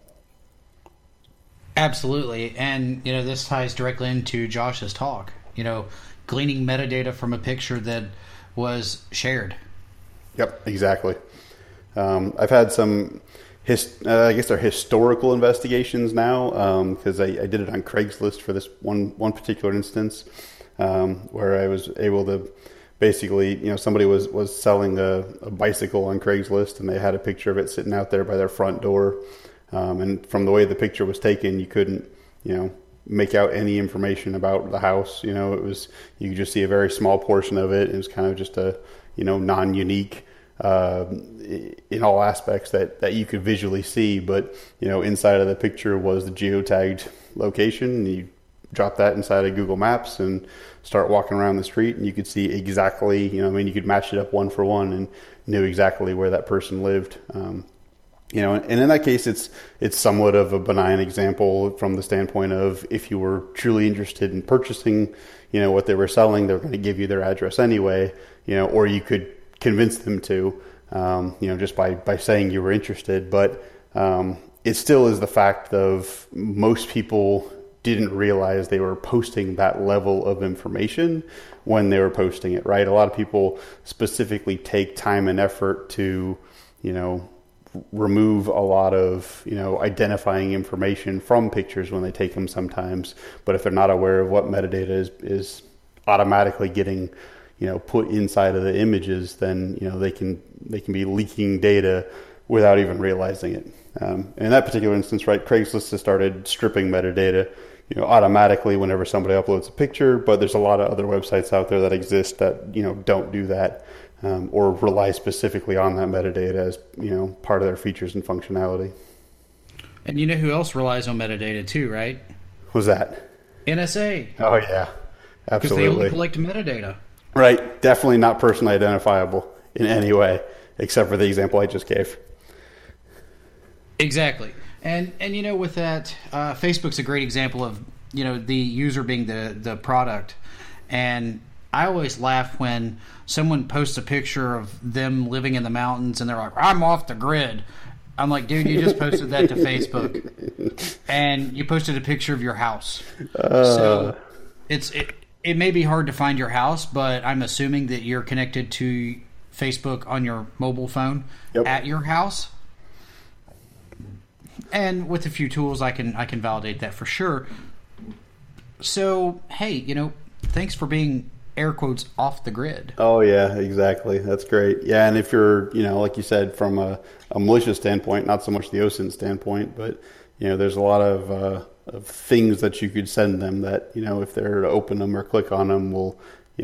Absolutely, and this ties directly into Josh's talk. Gleaning metadata from a picture that was shared. Yep, exactly. I've had some, I guess they're historical investigations now, because I did it on Craigslist for this one particular instance, where I was able to basically, somebody was selling a bicycle on Craigslist, and they had a picture of it sitting out there by their front door. And from the way the picture was taken, you couldn't, make out any information about the house. It was, you could just see a very small portion of it. It was kind of just a, non-unique, in all aspects that you could visually see, but inside of the picture was the geotagged location, and you drop that inside of Google Maps and start walking around the street, and you could see exactly, you could match it up one for one and knew exactly where that person lived. And in that case, it's somewhat of a benign example from the standpoint of if you were truly interested in purchasing, what they were selling, they're going to give you their address anyway, or you could convince them to, just by saying you were interested. But it still is the fact of most people didn't realize they were posting that level of information when they were posting it, right? A lot of people specifically take time and effort to, remove a lot of, identifying information from pictures when they take them sometimes. But if they're not aware of what metadata is automatically getting, put inside of the images, then, they can be leaking data without even realizing it. In that particular instance, right, Craigslist has started stripping metadata, automatically whenever somebody uploads a picture, but there's a lot of other websites out there that exist that, don't do that. Or rely specifically on that metadata as, part of their features and functionality. And who else relies on metadata too, right? Who's that? NSA. Oh, yeah. Absolutely. Because they only collect metadata. Right. Definitely not personally identifiable in any way, except for the example I just gave. Exactly. And with that, Facebook's a great example of, the user being the product. And I always laugh when someone posts a picture of them living in the mountains and they're like, I'm off the grid. I'm like, dude, you just posted that to Facebook. And you posted a picture of your house. So it may be hard to find your house, but I'm assuming that you're connected to Facebook on your mobile phone at your house. And with a few tools, I can validate that for sure. So, hey, thanks for being, air quotes, off the grid. Oh, yeah, exactly. That's great. Yeah, and if you're, like you said, from a malicious standpoint, not so much the OSINT standpoint, but, there's a lot of things that you could send them that, if they're to open them or click on them, will,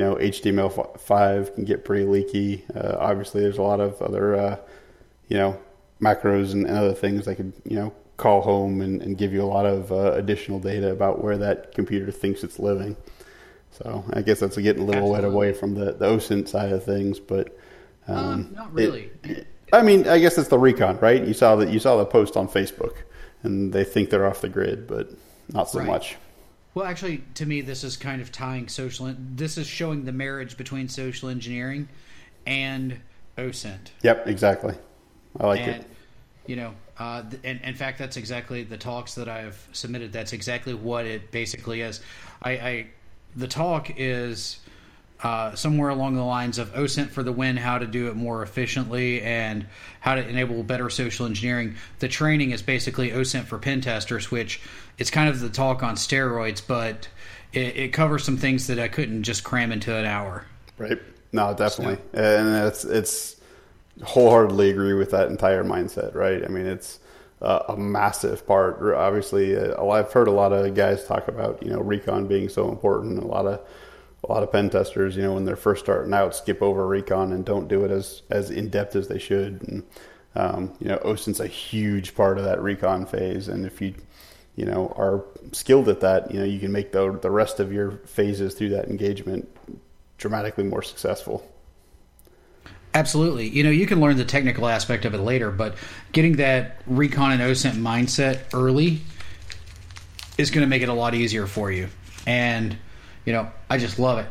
HTML5 can get pretty leaky. Obviously, there's a lot of other, macros and other things that could, call home and give you a lot of additional data about where that computer thinks it's living. So I guess that's getting a little bit away from the OSINT side of things, but not really. I guess it's the recon, right? You saw the post on Facebook, and they think they're off the grid, but not so much. Well, actually, to me, this is kind of tying this is showing the marriage between social engineering and OSINT. Yep, exactly. I like it. And in fact, that's exactly the talks that I've submitted. That's exactly what it basically is. The talk is somewhere along the lines of OSINT for the win, how to do it more efficiently, and how to enable better social engineering. The training is basically OSINT for pen testers, which it's kind of the talk on steroids, but it covers some things that I couldn't just cram into an hour. Right. No, definitely. And it's wholeheartedly agree with that entire mindset, right? I mean, it's a massive part. Obviously, I've heard a lot of guys talk about, recon being so important. A lot of pen testers, when they're first starting out, skip over recon and don't do it as in depth as they should. And OSINT's a huge part of that recon phase. And if you are skilled at that, you can make the rest of your phases through that engagement dramatically more successful. Absolutely. You can learn the technical aspect of it later, but getting that recon and OSINT mindset early is going to make it a lot easier for you. And, I just love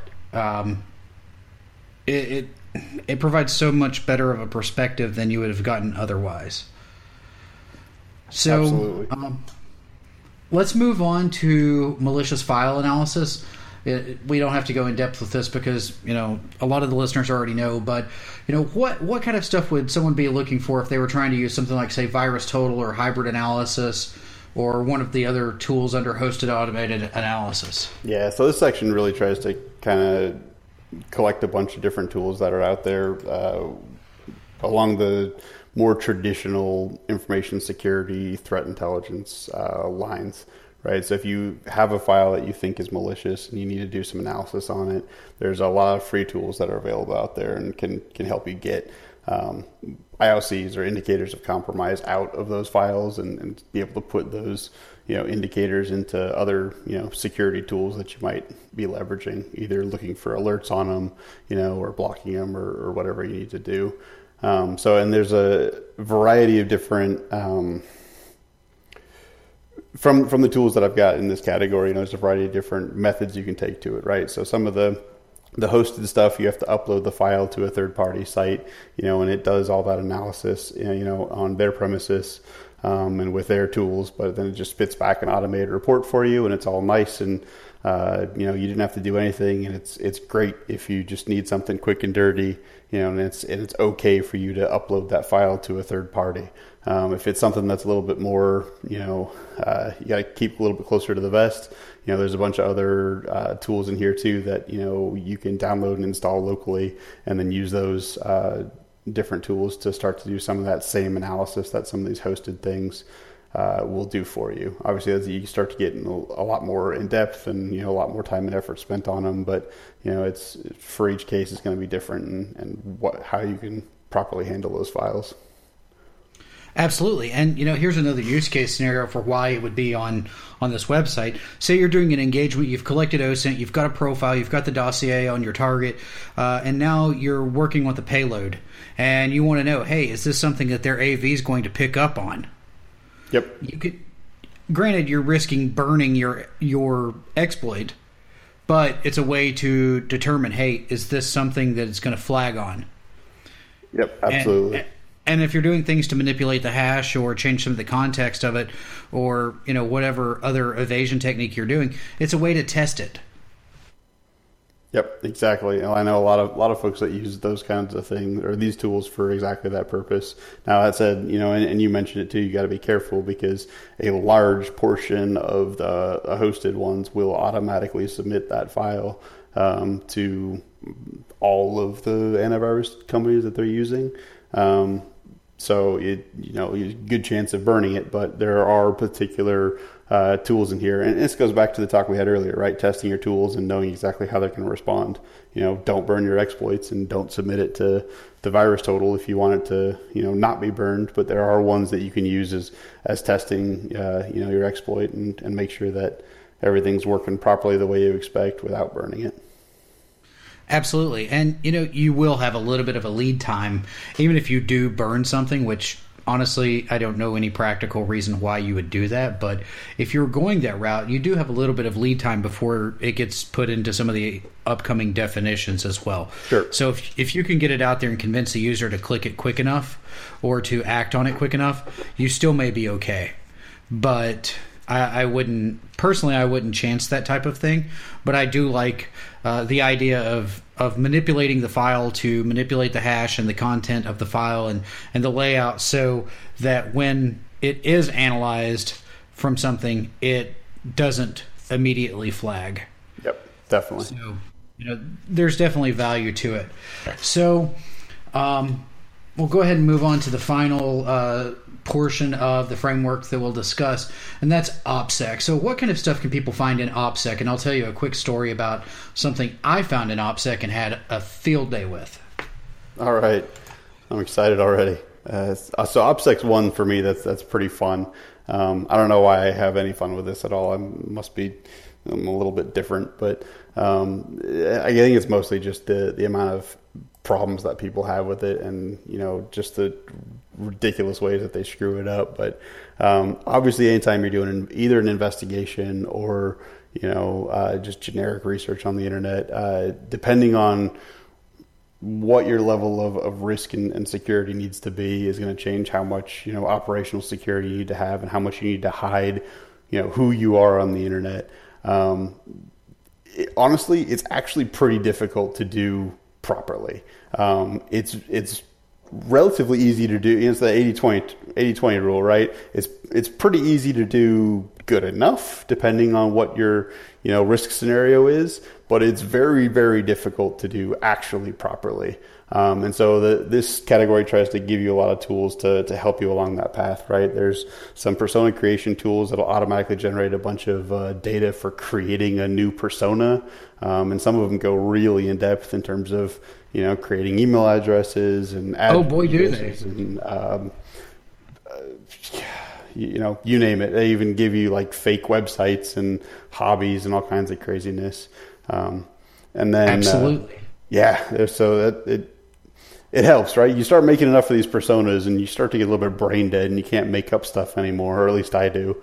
it. It provides so much better of a perspective than you would have gotten otherwise. So, absolutely. Let's move on to malicious file analysis. We don't have to go in depth with this because, a lot of the listeners already know, but, what kind of stuff would someone be looking for if they were trying to use something like, say, VirusTotal or Hybrid Analysis or one of the other tools under hosted automated analysis? Yeah, so this section really tries to kind of collect a bunch of different tools that are out there along the more traditional information security, threat intelligence lines. Right, so if you have a file that you think is malicious and you need to do some analysis on it, there's a lot of free tools that are available out there and can help you get IOCs or indicators of compromise out of those files and be able to put those indicators into other security tools that you might be leveraging, either looking for alerts on them, or blocking them or whatever you need to do. And there's a variety of different. From the tools that I've got in this category, there's a variety of different methods you can take to it, right? So some of the hosted stuff, you have to upload the file to a third-party site, and it does all that analysis, on their premises and with their tools, but then it just spits back an automated report for you, and it's all nice, and you didn't have to do anything, and it's great if you just need something quick and dirty, and it's okay for you to upload that file to a third party. If it's something that's a little bit more, you got to keep a little bit closer to the vest. There's a bunch of other tools in here too that you can download and install locally, and then use those different tools to start to do some of that same analysis that some of these hosted things will do for you. Obviously, as you start to get a lot more in depth and a lot more time and effort spent on them, but it's for each case it's going to be different and how you can properly handle those files. Absolutely. And, here's another use case scenario for why it would be on this website. Say you're doing an engagement, you've collected OSINT, you've got a profile, you've got the dossier on your target, and now you're working with the payload. And you want to know, hey, is this something that their AV is going to pick up on? Yep. Granted, you're risking burning your exploit, but it's a way to determine, hey, is this something that it's going to flag on? Yep, absolutely. And if you're doing things to manipulate the hash or change some of the context of it, or whatever other evasion technique you're doing, it's a way to test it. Yep, exactly. I know a lot of folks that use those kinds of things or these tools for exactly that purpose. Now that said, and you mentioned it too, you got to be careful because a large portion of the hosted ones will automatically submit that file to all of the antivirus companies that they're using. So good chance of burning it, but there are particular tools in here. And this goes back to the talk we had earlier, right? Testing your tools and knowing exactly how they're going to respond. Don't burn your exploits and don't submit it to the VirusTotal if you want it to, not be burned. But there are ones that you can use as testing, your exploit and make sure that everything's working properly the way you expect without burning it. Absolutely. And, you will have a little bit of a lead time, even if you do burn something, which honestly, I don't know any practical reason why you would do that. But if you're going that route, you do have a little bit of lead time before it gets put into some of the upcoming definitions as well. Sure. So if you can get it out there and convince the user to click it quick enough or to act on it quick enough, you still may be okay. But I wouldn't chance that type of thing, but I do like the idea of manipulating the file to manipulate the hash and the content of the file and the layout so that when it is analyzed from something, it doesn't immediately flag. Yep, definitely. So, there's definitely value to it. So, we'll go ahead and move on to the final portion of the framework that we'll discuss, and that's OPSEC. So what kind of stuff can people find in OPSEC? And I'll tell you a quick story about something I found in OPSEC and had a field day with. All right. I'm excited already. So OPSEC's one for me that's pretty fun. I don't know why I have any fun with this at all. I'm a little bit different, but I think it's mostly just the amount of problems that people have with it and, just the ridiculous ways that they screw it up. But obviously anytime you're doing either an investigation or, just generic research on the internet, depending on what your level of risk and security needs to be is going to change how much, operational security you need to have and how much you need to hide, who you are on the internet. Honestly, it's actually pretty difficult to do properly. It's relatively easy to do. It's the 80-20 rule, right? It's pretty easy to do good enough depending on what your risk scenario is, but it's very, very difficult to do actually properly. And so this category tries to give you a lot of tools to help you along that path, right? There's some persona creation tools that'll automatically generate a bunch of data for creating a new persona. And some of them go really in depth in terms of, creating email addresses and oh boy, do they. And, you name it. They even give you like fake websites and hobbies and all kinds of craziness. And then absolutely. So that it helps, right? You start making enough of these personas and you start to get a little bit brain dead and you can't make up stuff anymore, or at least I do.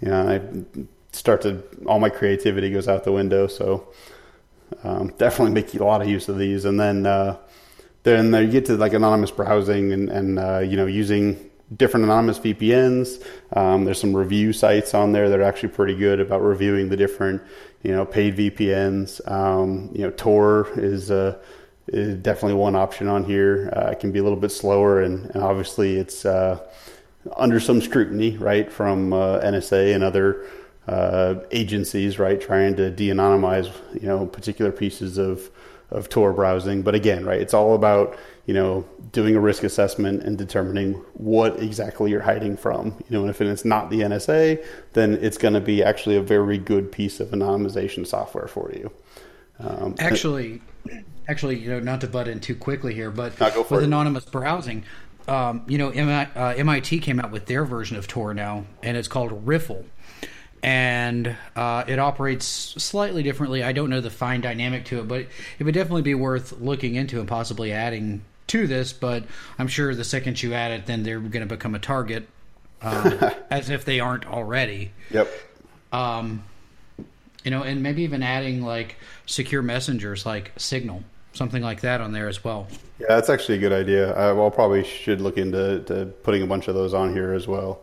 All my creativity goes out the window. So definitely make a lot of use of these. And then you get to like anonymous browsing and using different anonymous VPNs. There's some review sites on there that are actually pretty good about reviewing the different, paid VPNs. Tor is definitely one option on here. It can be a little bit slower and obviously it's under some scrutiny, right, from NSA and other agencies, right, trying to de-anonymize, particular pieces of Tor browsing. But again, right, it's all about, doing a risk assessment and determining what exactly you're hiding from. And if it's not the NSA, then it's going to be actually a very good piece of anonymization software for you. Actually, not to butt in too quickly here, but with anonymous browsing, MIT came out with their version of Tor now, and it's called Riffle. And it operates slightly differently. I don't know the fine dynamic to it, but it would definitely be worth looking into and possibly adding to this. But I'm sure the second you add it, then they're going to become a target, as if they aren't already. Yep. And maybe even adding like secure messengers like Signal, something like that on there as well. Yeah, that's actually a good idea. I'll probably should look into putting a bunch of those on here as well.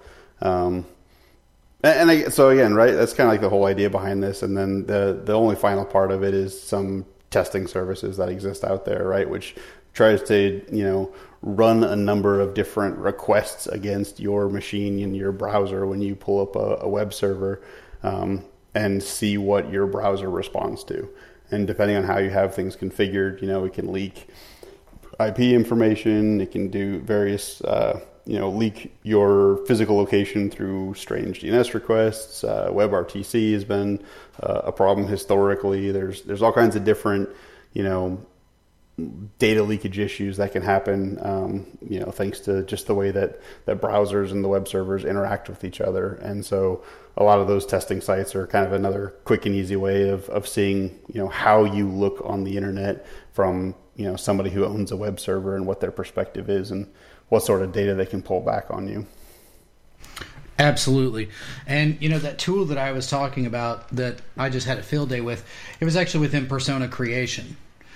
So again, right, that's kind of like the whole idea behind this. And then the only final part of it is some testing services that exist out there, right? Which tries to, run a number of different requests against your machine in your browser when you pull up a web server, and see what your browser responds to. And depending on how you have things configured, it can leak IP information. It can do various, leak your physical location through strange DNS requests. WebRTC has been a problem historically. There's all kinds of different, data leakage issues that can happen, thanks to just the way that browsers and the web servers interact with each other. And so a lot of those testing sites are kind of another quick and easy way of seeing, how you look on the internet from, somebody who owns a web server and what their perspective is and what sort of data they can pull back on you. Absolutely. And, that tool that I was talking about that I just had a field day with, it was actually within Persona Creation.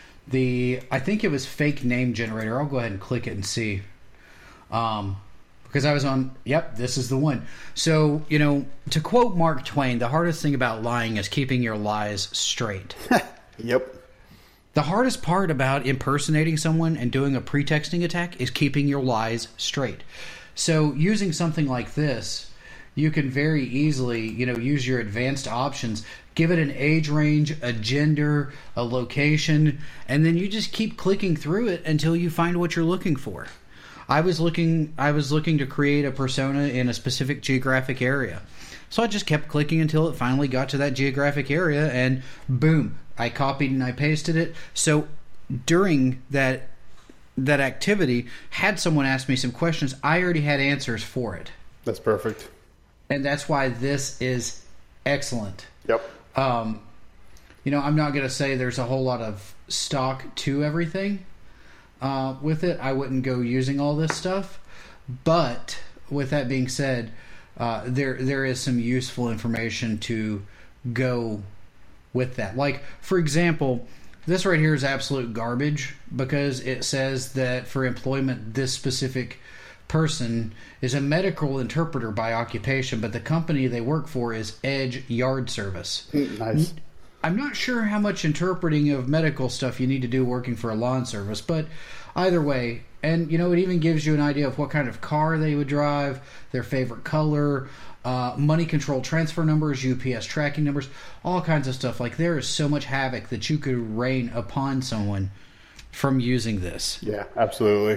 I think it was Fake Name Generator. I'll go ahead and click it and see. Because I was on, this is the one. So, to quote Mark Twain, the hardest thing about lying is keeping your lies straight. Yep. The hardest part about impersonating someone and doing a pretexting attack is keeping your lies straight. So, using something like this, you can very easily, use your advanced options, give it an age range, a gender, a location, and then you just keep clicking through it until you find what you're looking for. I was looking to create a persona in a specific geographic area. So I just kept clicking until it finally got to that geographic area, and boom, I copied and I pasted it. So during that activity, had someone ask me some questions, I already had answers for it. That's perfect. And that's why this is excellent. Yep. I'm not going to say there's a whole lot of stock to everything with it. I wouldn't go using all this stuff. But with that being said, there is some useful information to go with that. Like, for example, this right here is absolute garbage because it says that for employment, this specific person is a medical interpreter by occupation, but the company they work for is Edge Yard Service. Nice. I'm not sure how much interpreting of medical stuff you need to do working for a lawn service, but either way, and it even gives you an idea of what kind of car they would drive, their favorite color, money control transfer numbers, UPS tracking numbers, all kinds of stuff. Like, there is so much havoc that you could rain upon someone from using this. Yeah, absolutely.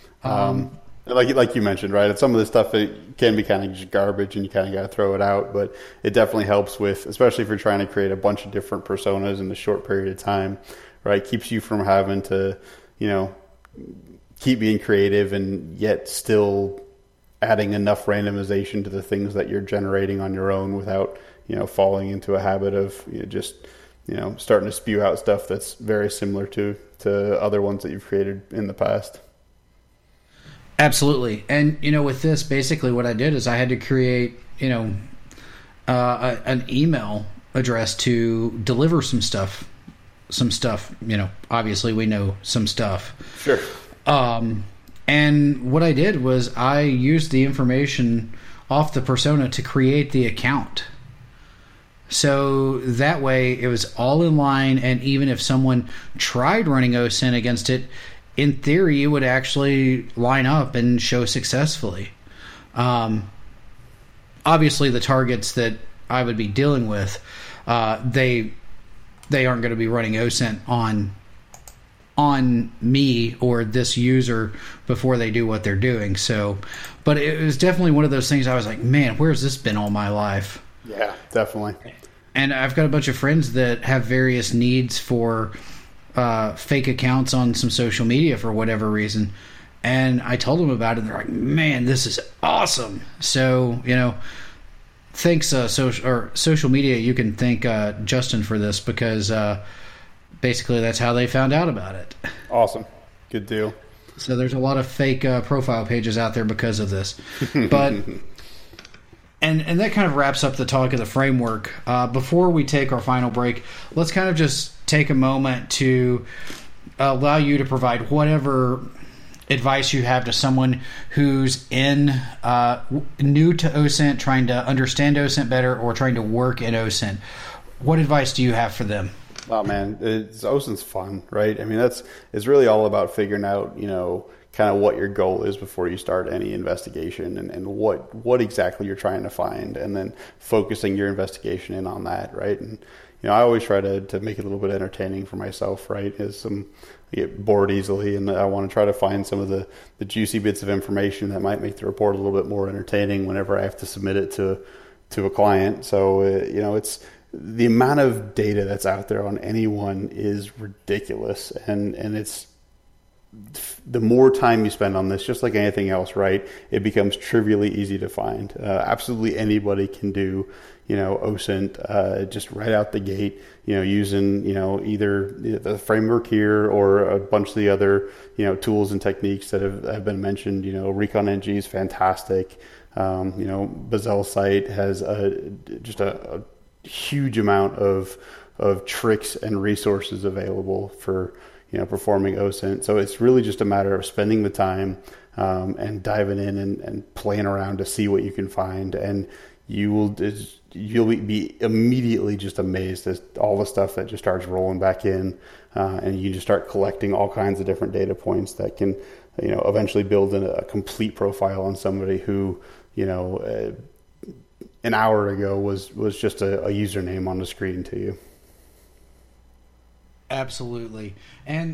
Like you mentioned, right? Some of this stuff, it can be kind of just garbage and you kind of got to throw it out, but it definitely helps with, especially if you're trying to create a bunch of different personas in a short period of time, right? Keeps you from having to, keep being creative and yet still adding enough randomization to the things that you're generating on your own without, falling into a habit of starting to spew out stuff that's very similar to other ones that you've created in the past. Absolutely. And, with this, basically what I did is I had to create, an email address to deliver some stuff. Obviously we know some stuff. Sure. And what I did was I used the information off the persona to create the account. So that way it was all in line, and even if someone tried running OSINT against it, in theory, it would actually line up and show successfully. Obviously, the targets that I would be dealing with, they aren't going to be running OSINT on me or this user before they do what they're doing. So, but it was definitely one of those things I was like, man, where's this been all my life? Yeah, definitely. And I've got a bunch of friends that have various needs for fake accounts on some social media for whatever reason, and I told them about it and they're like, man, this is awesome. So thanks social media, you can thank Justin for this, because basically that's how they found out about it. Awesome. Good deal. So there's a lot of fake profile pages out there because of this. But and that kind of wraps up the talk of the framework. Before we take our final break, let's kind of just take a moment to allow you to provide whatever advice you have to someone who's new to OSINT, trying to understand OSINT better, or trying to work in OSINT. What advice do you have for them? Oh man, OSINT's fun, right? I mean, it's really all about figuring out, kind of what your goal is before you start any investigation and what exactly you're trying to find, and then focusing your investigation in on that, right? And, I always try to make it a little bit entertaining for myself, right? I get bored easily, and I want to try to find some of the juicy bits of information that might make the report a little bit more entertaining whenever I have to submit it to a client. So, it's the amount of data that's out there on anyone is ridiculous, and it's the more time you spend on this, just like anything else, right, it becomes trivially easy to find. Absolutely anybody can do, OSINT just right out the gate, using, either the framework here or a bunch of the other, tools and techniques that have been mentioned. ReconNG is fantastic. Bazel site has just a huge amount of tricks and resources available for performing OSINT. So it's really just a matter of spending the time and diving in and playing around to see what you can find, and you'll be immediately just amazed at all the stuff that just starts rolling back in, and you just start collecting all kinds of different data points that can eventually build a complete profile on somebody who an hour ago was just a username on the screen to you. Absolutely. And,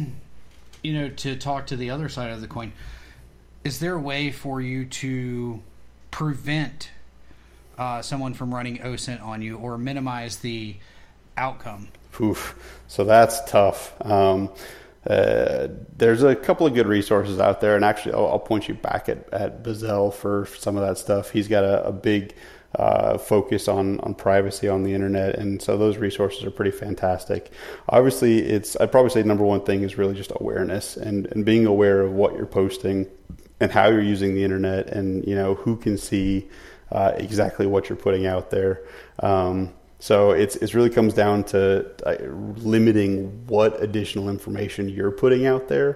to talk to the other side of the coin, is there a way for you to prevent someone from running OSINT on you or minimize the outcome? Oof. So that's tough. There's a couple of good resources out there, and actually I'll point you back at Bazel for some of that stuff. He's got a big focus on privacy on the internet, and so those resources are pretty fantastic. Obviously, I'd probably say number one thing is really just awareness and being aware of what you're posting and how you're using the internet, and who can see exactly what you're putting out there. So it really comes down to limiting what additional information you're putting out there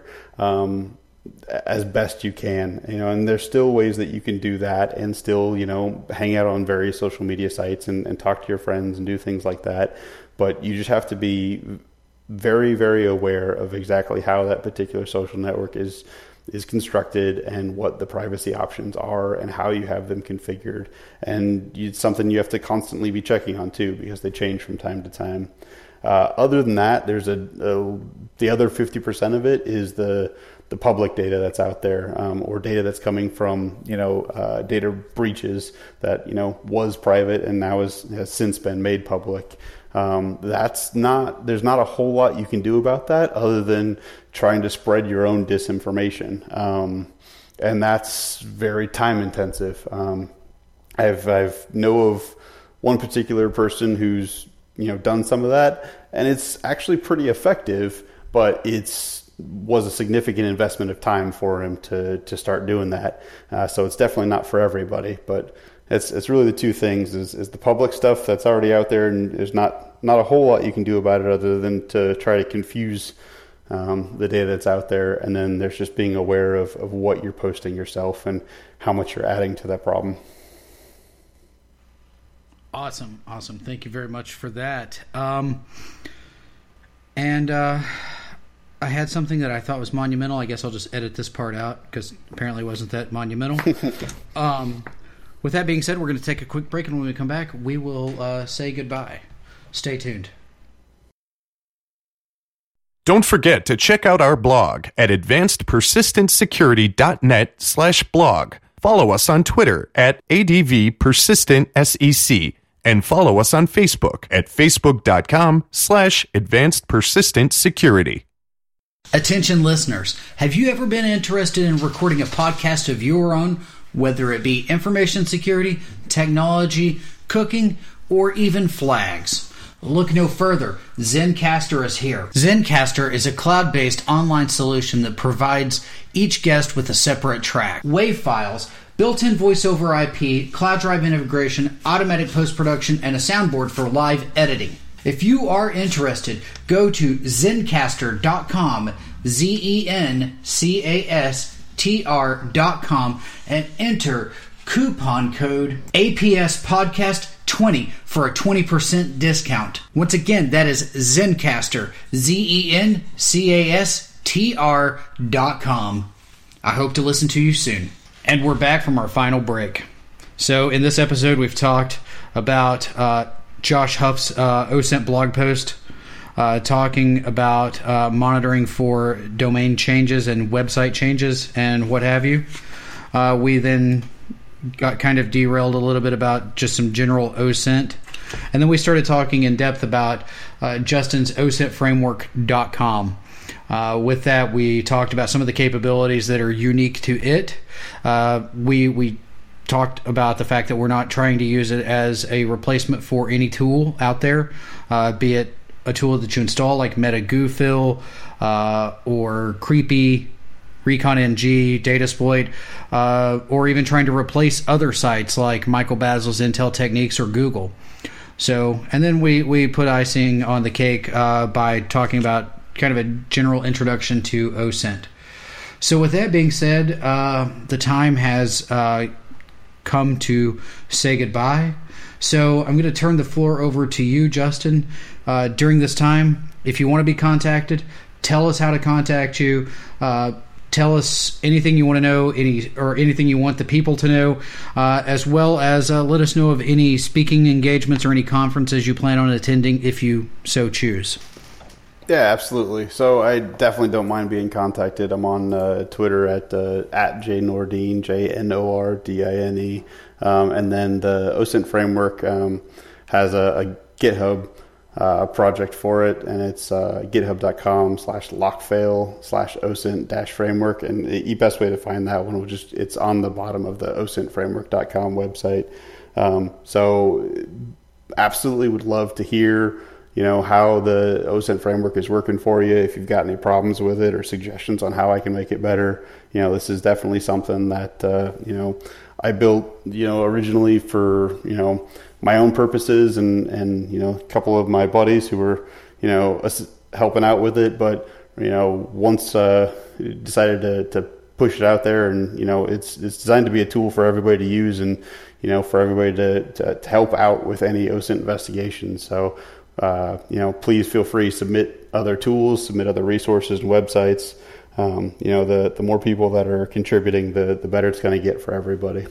as best you can, and there's still ways that you can do that and still, hang out on various social media sites and talk to your friends and do things like that. But you just have to be very, very aware of exactly how that particular social network is constructed and what the privacy options are and how you have them configured. And it's something you have to constantly be checking on too, because they change from time to time. Other than that, there's the other 50% of it is the public data that's out there, or data that's coming from, data breaches that, was private and now has since been made public. There's not a whole lot you can do about that other than trying to spread your own disinformation. And that's very time intensive. I've know of one particular person who's, done some of that, and it's actually pretty effective, but was a significant investment of time for him to start doing that. So it's definitely not for everybody, but it's really the two things is the public stuff that's already out there, and there's not a whole lot you can do about it other than to try to confuse the data that's out there. And then there's just being aware of what you're posting yourself and how much you're adding to that problem. Awesome. Thank you very much for that. I had something that I thought was monumental. I guess I'll just edit this part out because apparently it wasn't that monumental. With that being said, we're going to take a quick break, and when we come back, we will say goodbye. Stay tuned. Don't forget to check out our blog at advancedpersistentsecurity.net/blog. Follow us on Twitter at ADVPersistentSEC, and follow us on Facebook at facebook.com/advancedpersistentsecurity. Attention listeners, have you ever been interested in recording a podcast of your own, whether it be information security, technology, cooking, or even flags? Look no further. Zencastr is here. Zencastr is a cloud-based online solution that provides each guest with a separate track, WAV files, built-in voice over IP, cloud drive integration, automatic post-production, and a soundboard for live editing. If you are interested, go to zencastr.com, zencastr.com, and enter coupon code APS Podcast 20 for a 20% discount. Once again, that is Zencastr, ZENCASTR.com. I hope to listen to you soon. And we're back from our final break. So in this episode, we've talked about Josh Huff's OSINT blog post, talking about monitoring for domain changes and website changes and what have you. We then got kind of derailed a little bit about just some general OSINT. And then we started talking in depth about Justin's OSINTframework.com. With that, we talked about some of the capabilities that are unique to it. We talked about the fact that we're not trying to use it as a replacement for any tool out there, be it a tool that you install like MetaGooFill or Creepy, ReconNG, Datasploit, or even trying to replace other sites like Michael Basil's Intel Techniques or Google. So, and then we put icing on the cake by talking about kind of a general introduction to OSINT. So with that being said, the time has come to say goodbye. So I'm going to turn the floor over to you, Justin. During this time, if you want to be contacted, tell us how to contact you. Tell us anything you want to know, anything you want the people to know, as well as let us know of any speaking engagements or any conferences you plan on attending if you so choose. Yeah, absolutely. So I definitely don't mind being contacted. I'm on Twitter at jnordine, JNORDINE. And then the OSINT framework has a GitHub project for it, and it's github.com/lockfail/OSINT-framework. And the best way to find that one it's on the bottom of the OSINTframework.com website. So absolutely would love to hear how the OSINT framework is working for you. If you've got any problems with it or suggestions on how I can make it better, this is definitely something that, I built, originally for, my own purposes and a couple of my buddies who were, helping out with it. But, once decided to push it out there, and, it's designed to be a tool for everybody to use and, for everybody to help out with any OSINT investigation. So, please feel free to submit other tools, submit other resources and websites. The more people that are contributing, the better it's going to get for everybody.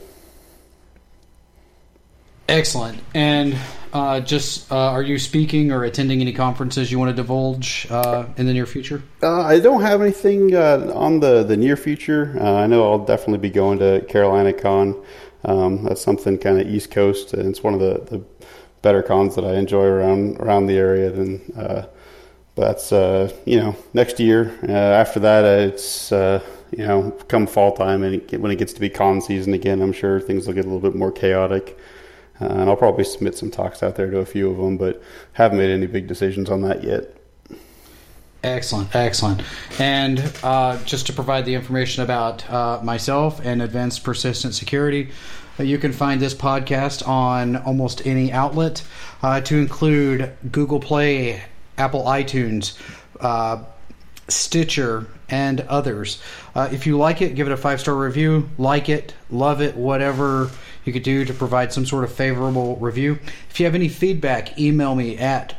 Excellent. And are you speaking or attending any conferences you want to divulge in the near future? I don't have anything on the near future. I know I'll definitely be going to Carolina Con. That's something kind of East Coast, and it's one of the better cons that I enjoy around the area. Then that's next year. After that, it's come fall time, and when it gets to be con season again, I'm sure things will get a little bit more chaotic. And I'll probably submit some talks out there to a few of them, but haven't made any big decisions on that yet. Excellent. And just to provide the information about myself and Advanced Persistent Security, you can find this podcast on almost any outlet, to include Google Play, Apple iTunes, Stitcher, and others. If you like it, give it a 5-star review. Like it, love it, whatever you could do to provide some sort of favorable review. If you have any feedback, email me at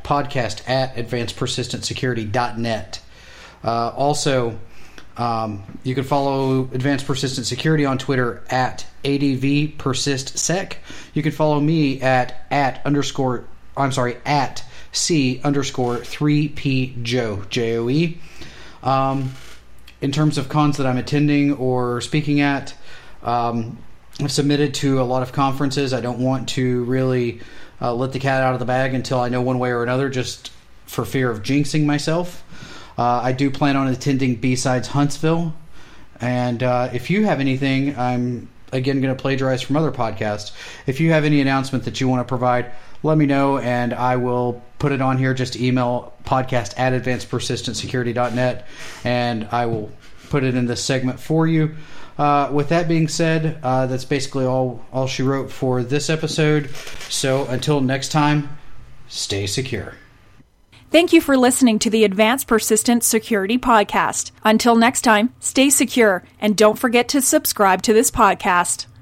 podcast@advancedpersistentsecurity.net. Also, you can follow Advanced Persistent Security on Twitter at ADVPersistSec. You can follow me at C_3PJoe, Joe. In terms of cons that I'm attending or speaking at, I've submitted to a lot of conferences. I don't want to really let the cat out of the bag until I know one way or another, just for fear of jinxing myself. I do plan on attending B-Sides Huntsville. And if you have anything, I'm again going to plagiarize from other podcasts. If you have any announcement that you want to provide, let me know, and I will put it on here. Just email podcast@advancedpersistentsecurity.net, and I will put it in this segment for you. With that being said, that's basically all she wrote for this episode. So until next time, stay secure. Thank you for listening to the Advanced Persistent Security Podcast. Until next time, stay secure, and don't forget to subscribe to this podcast.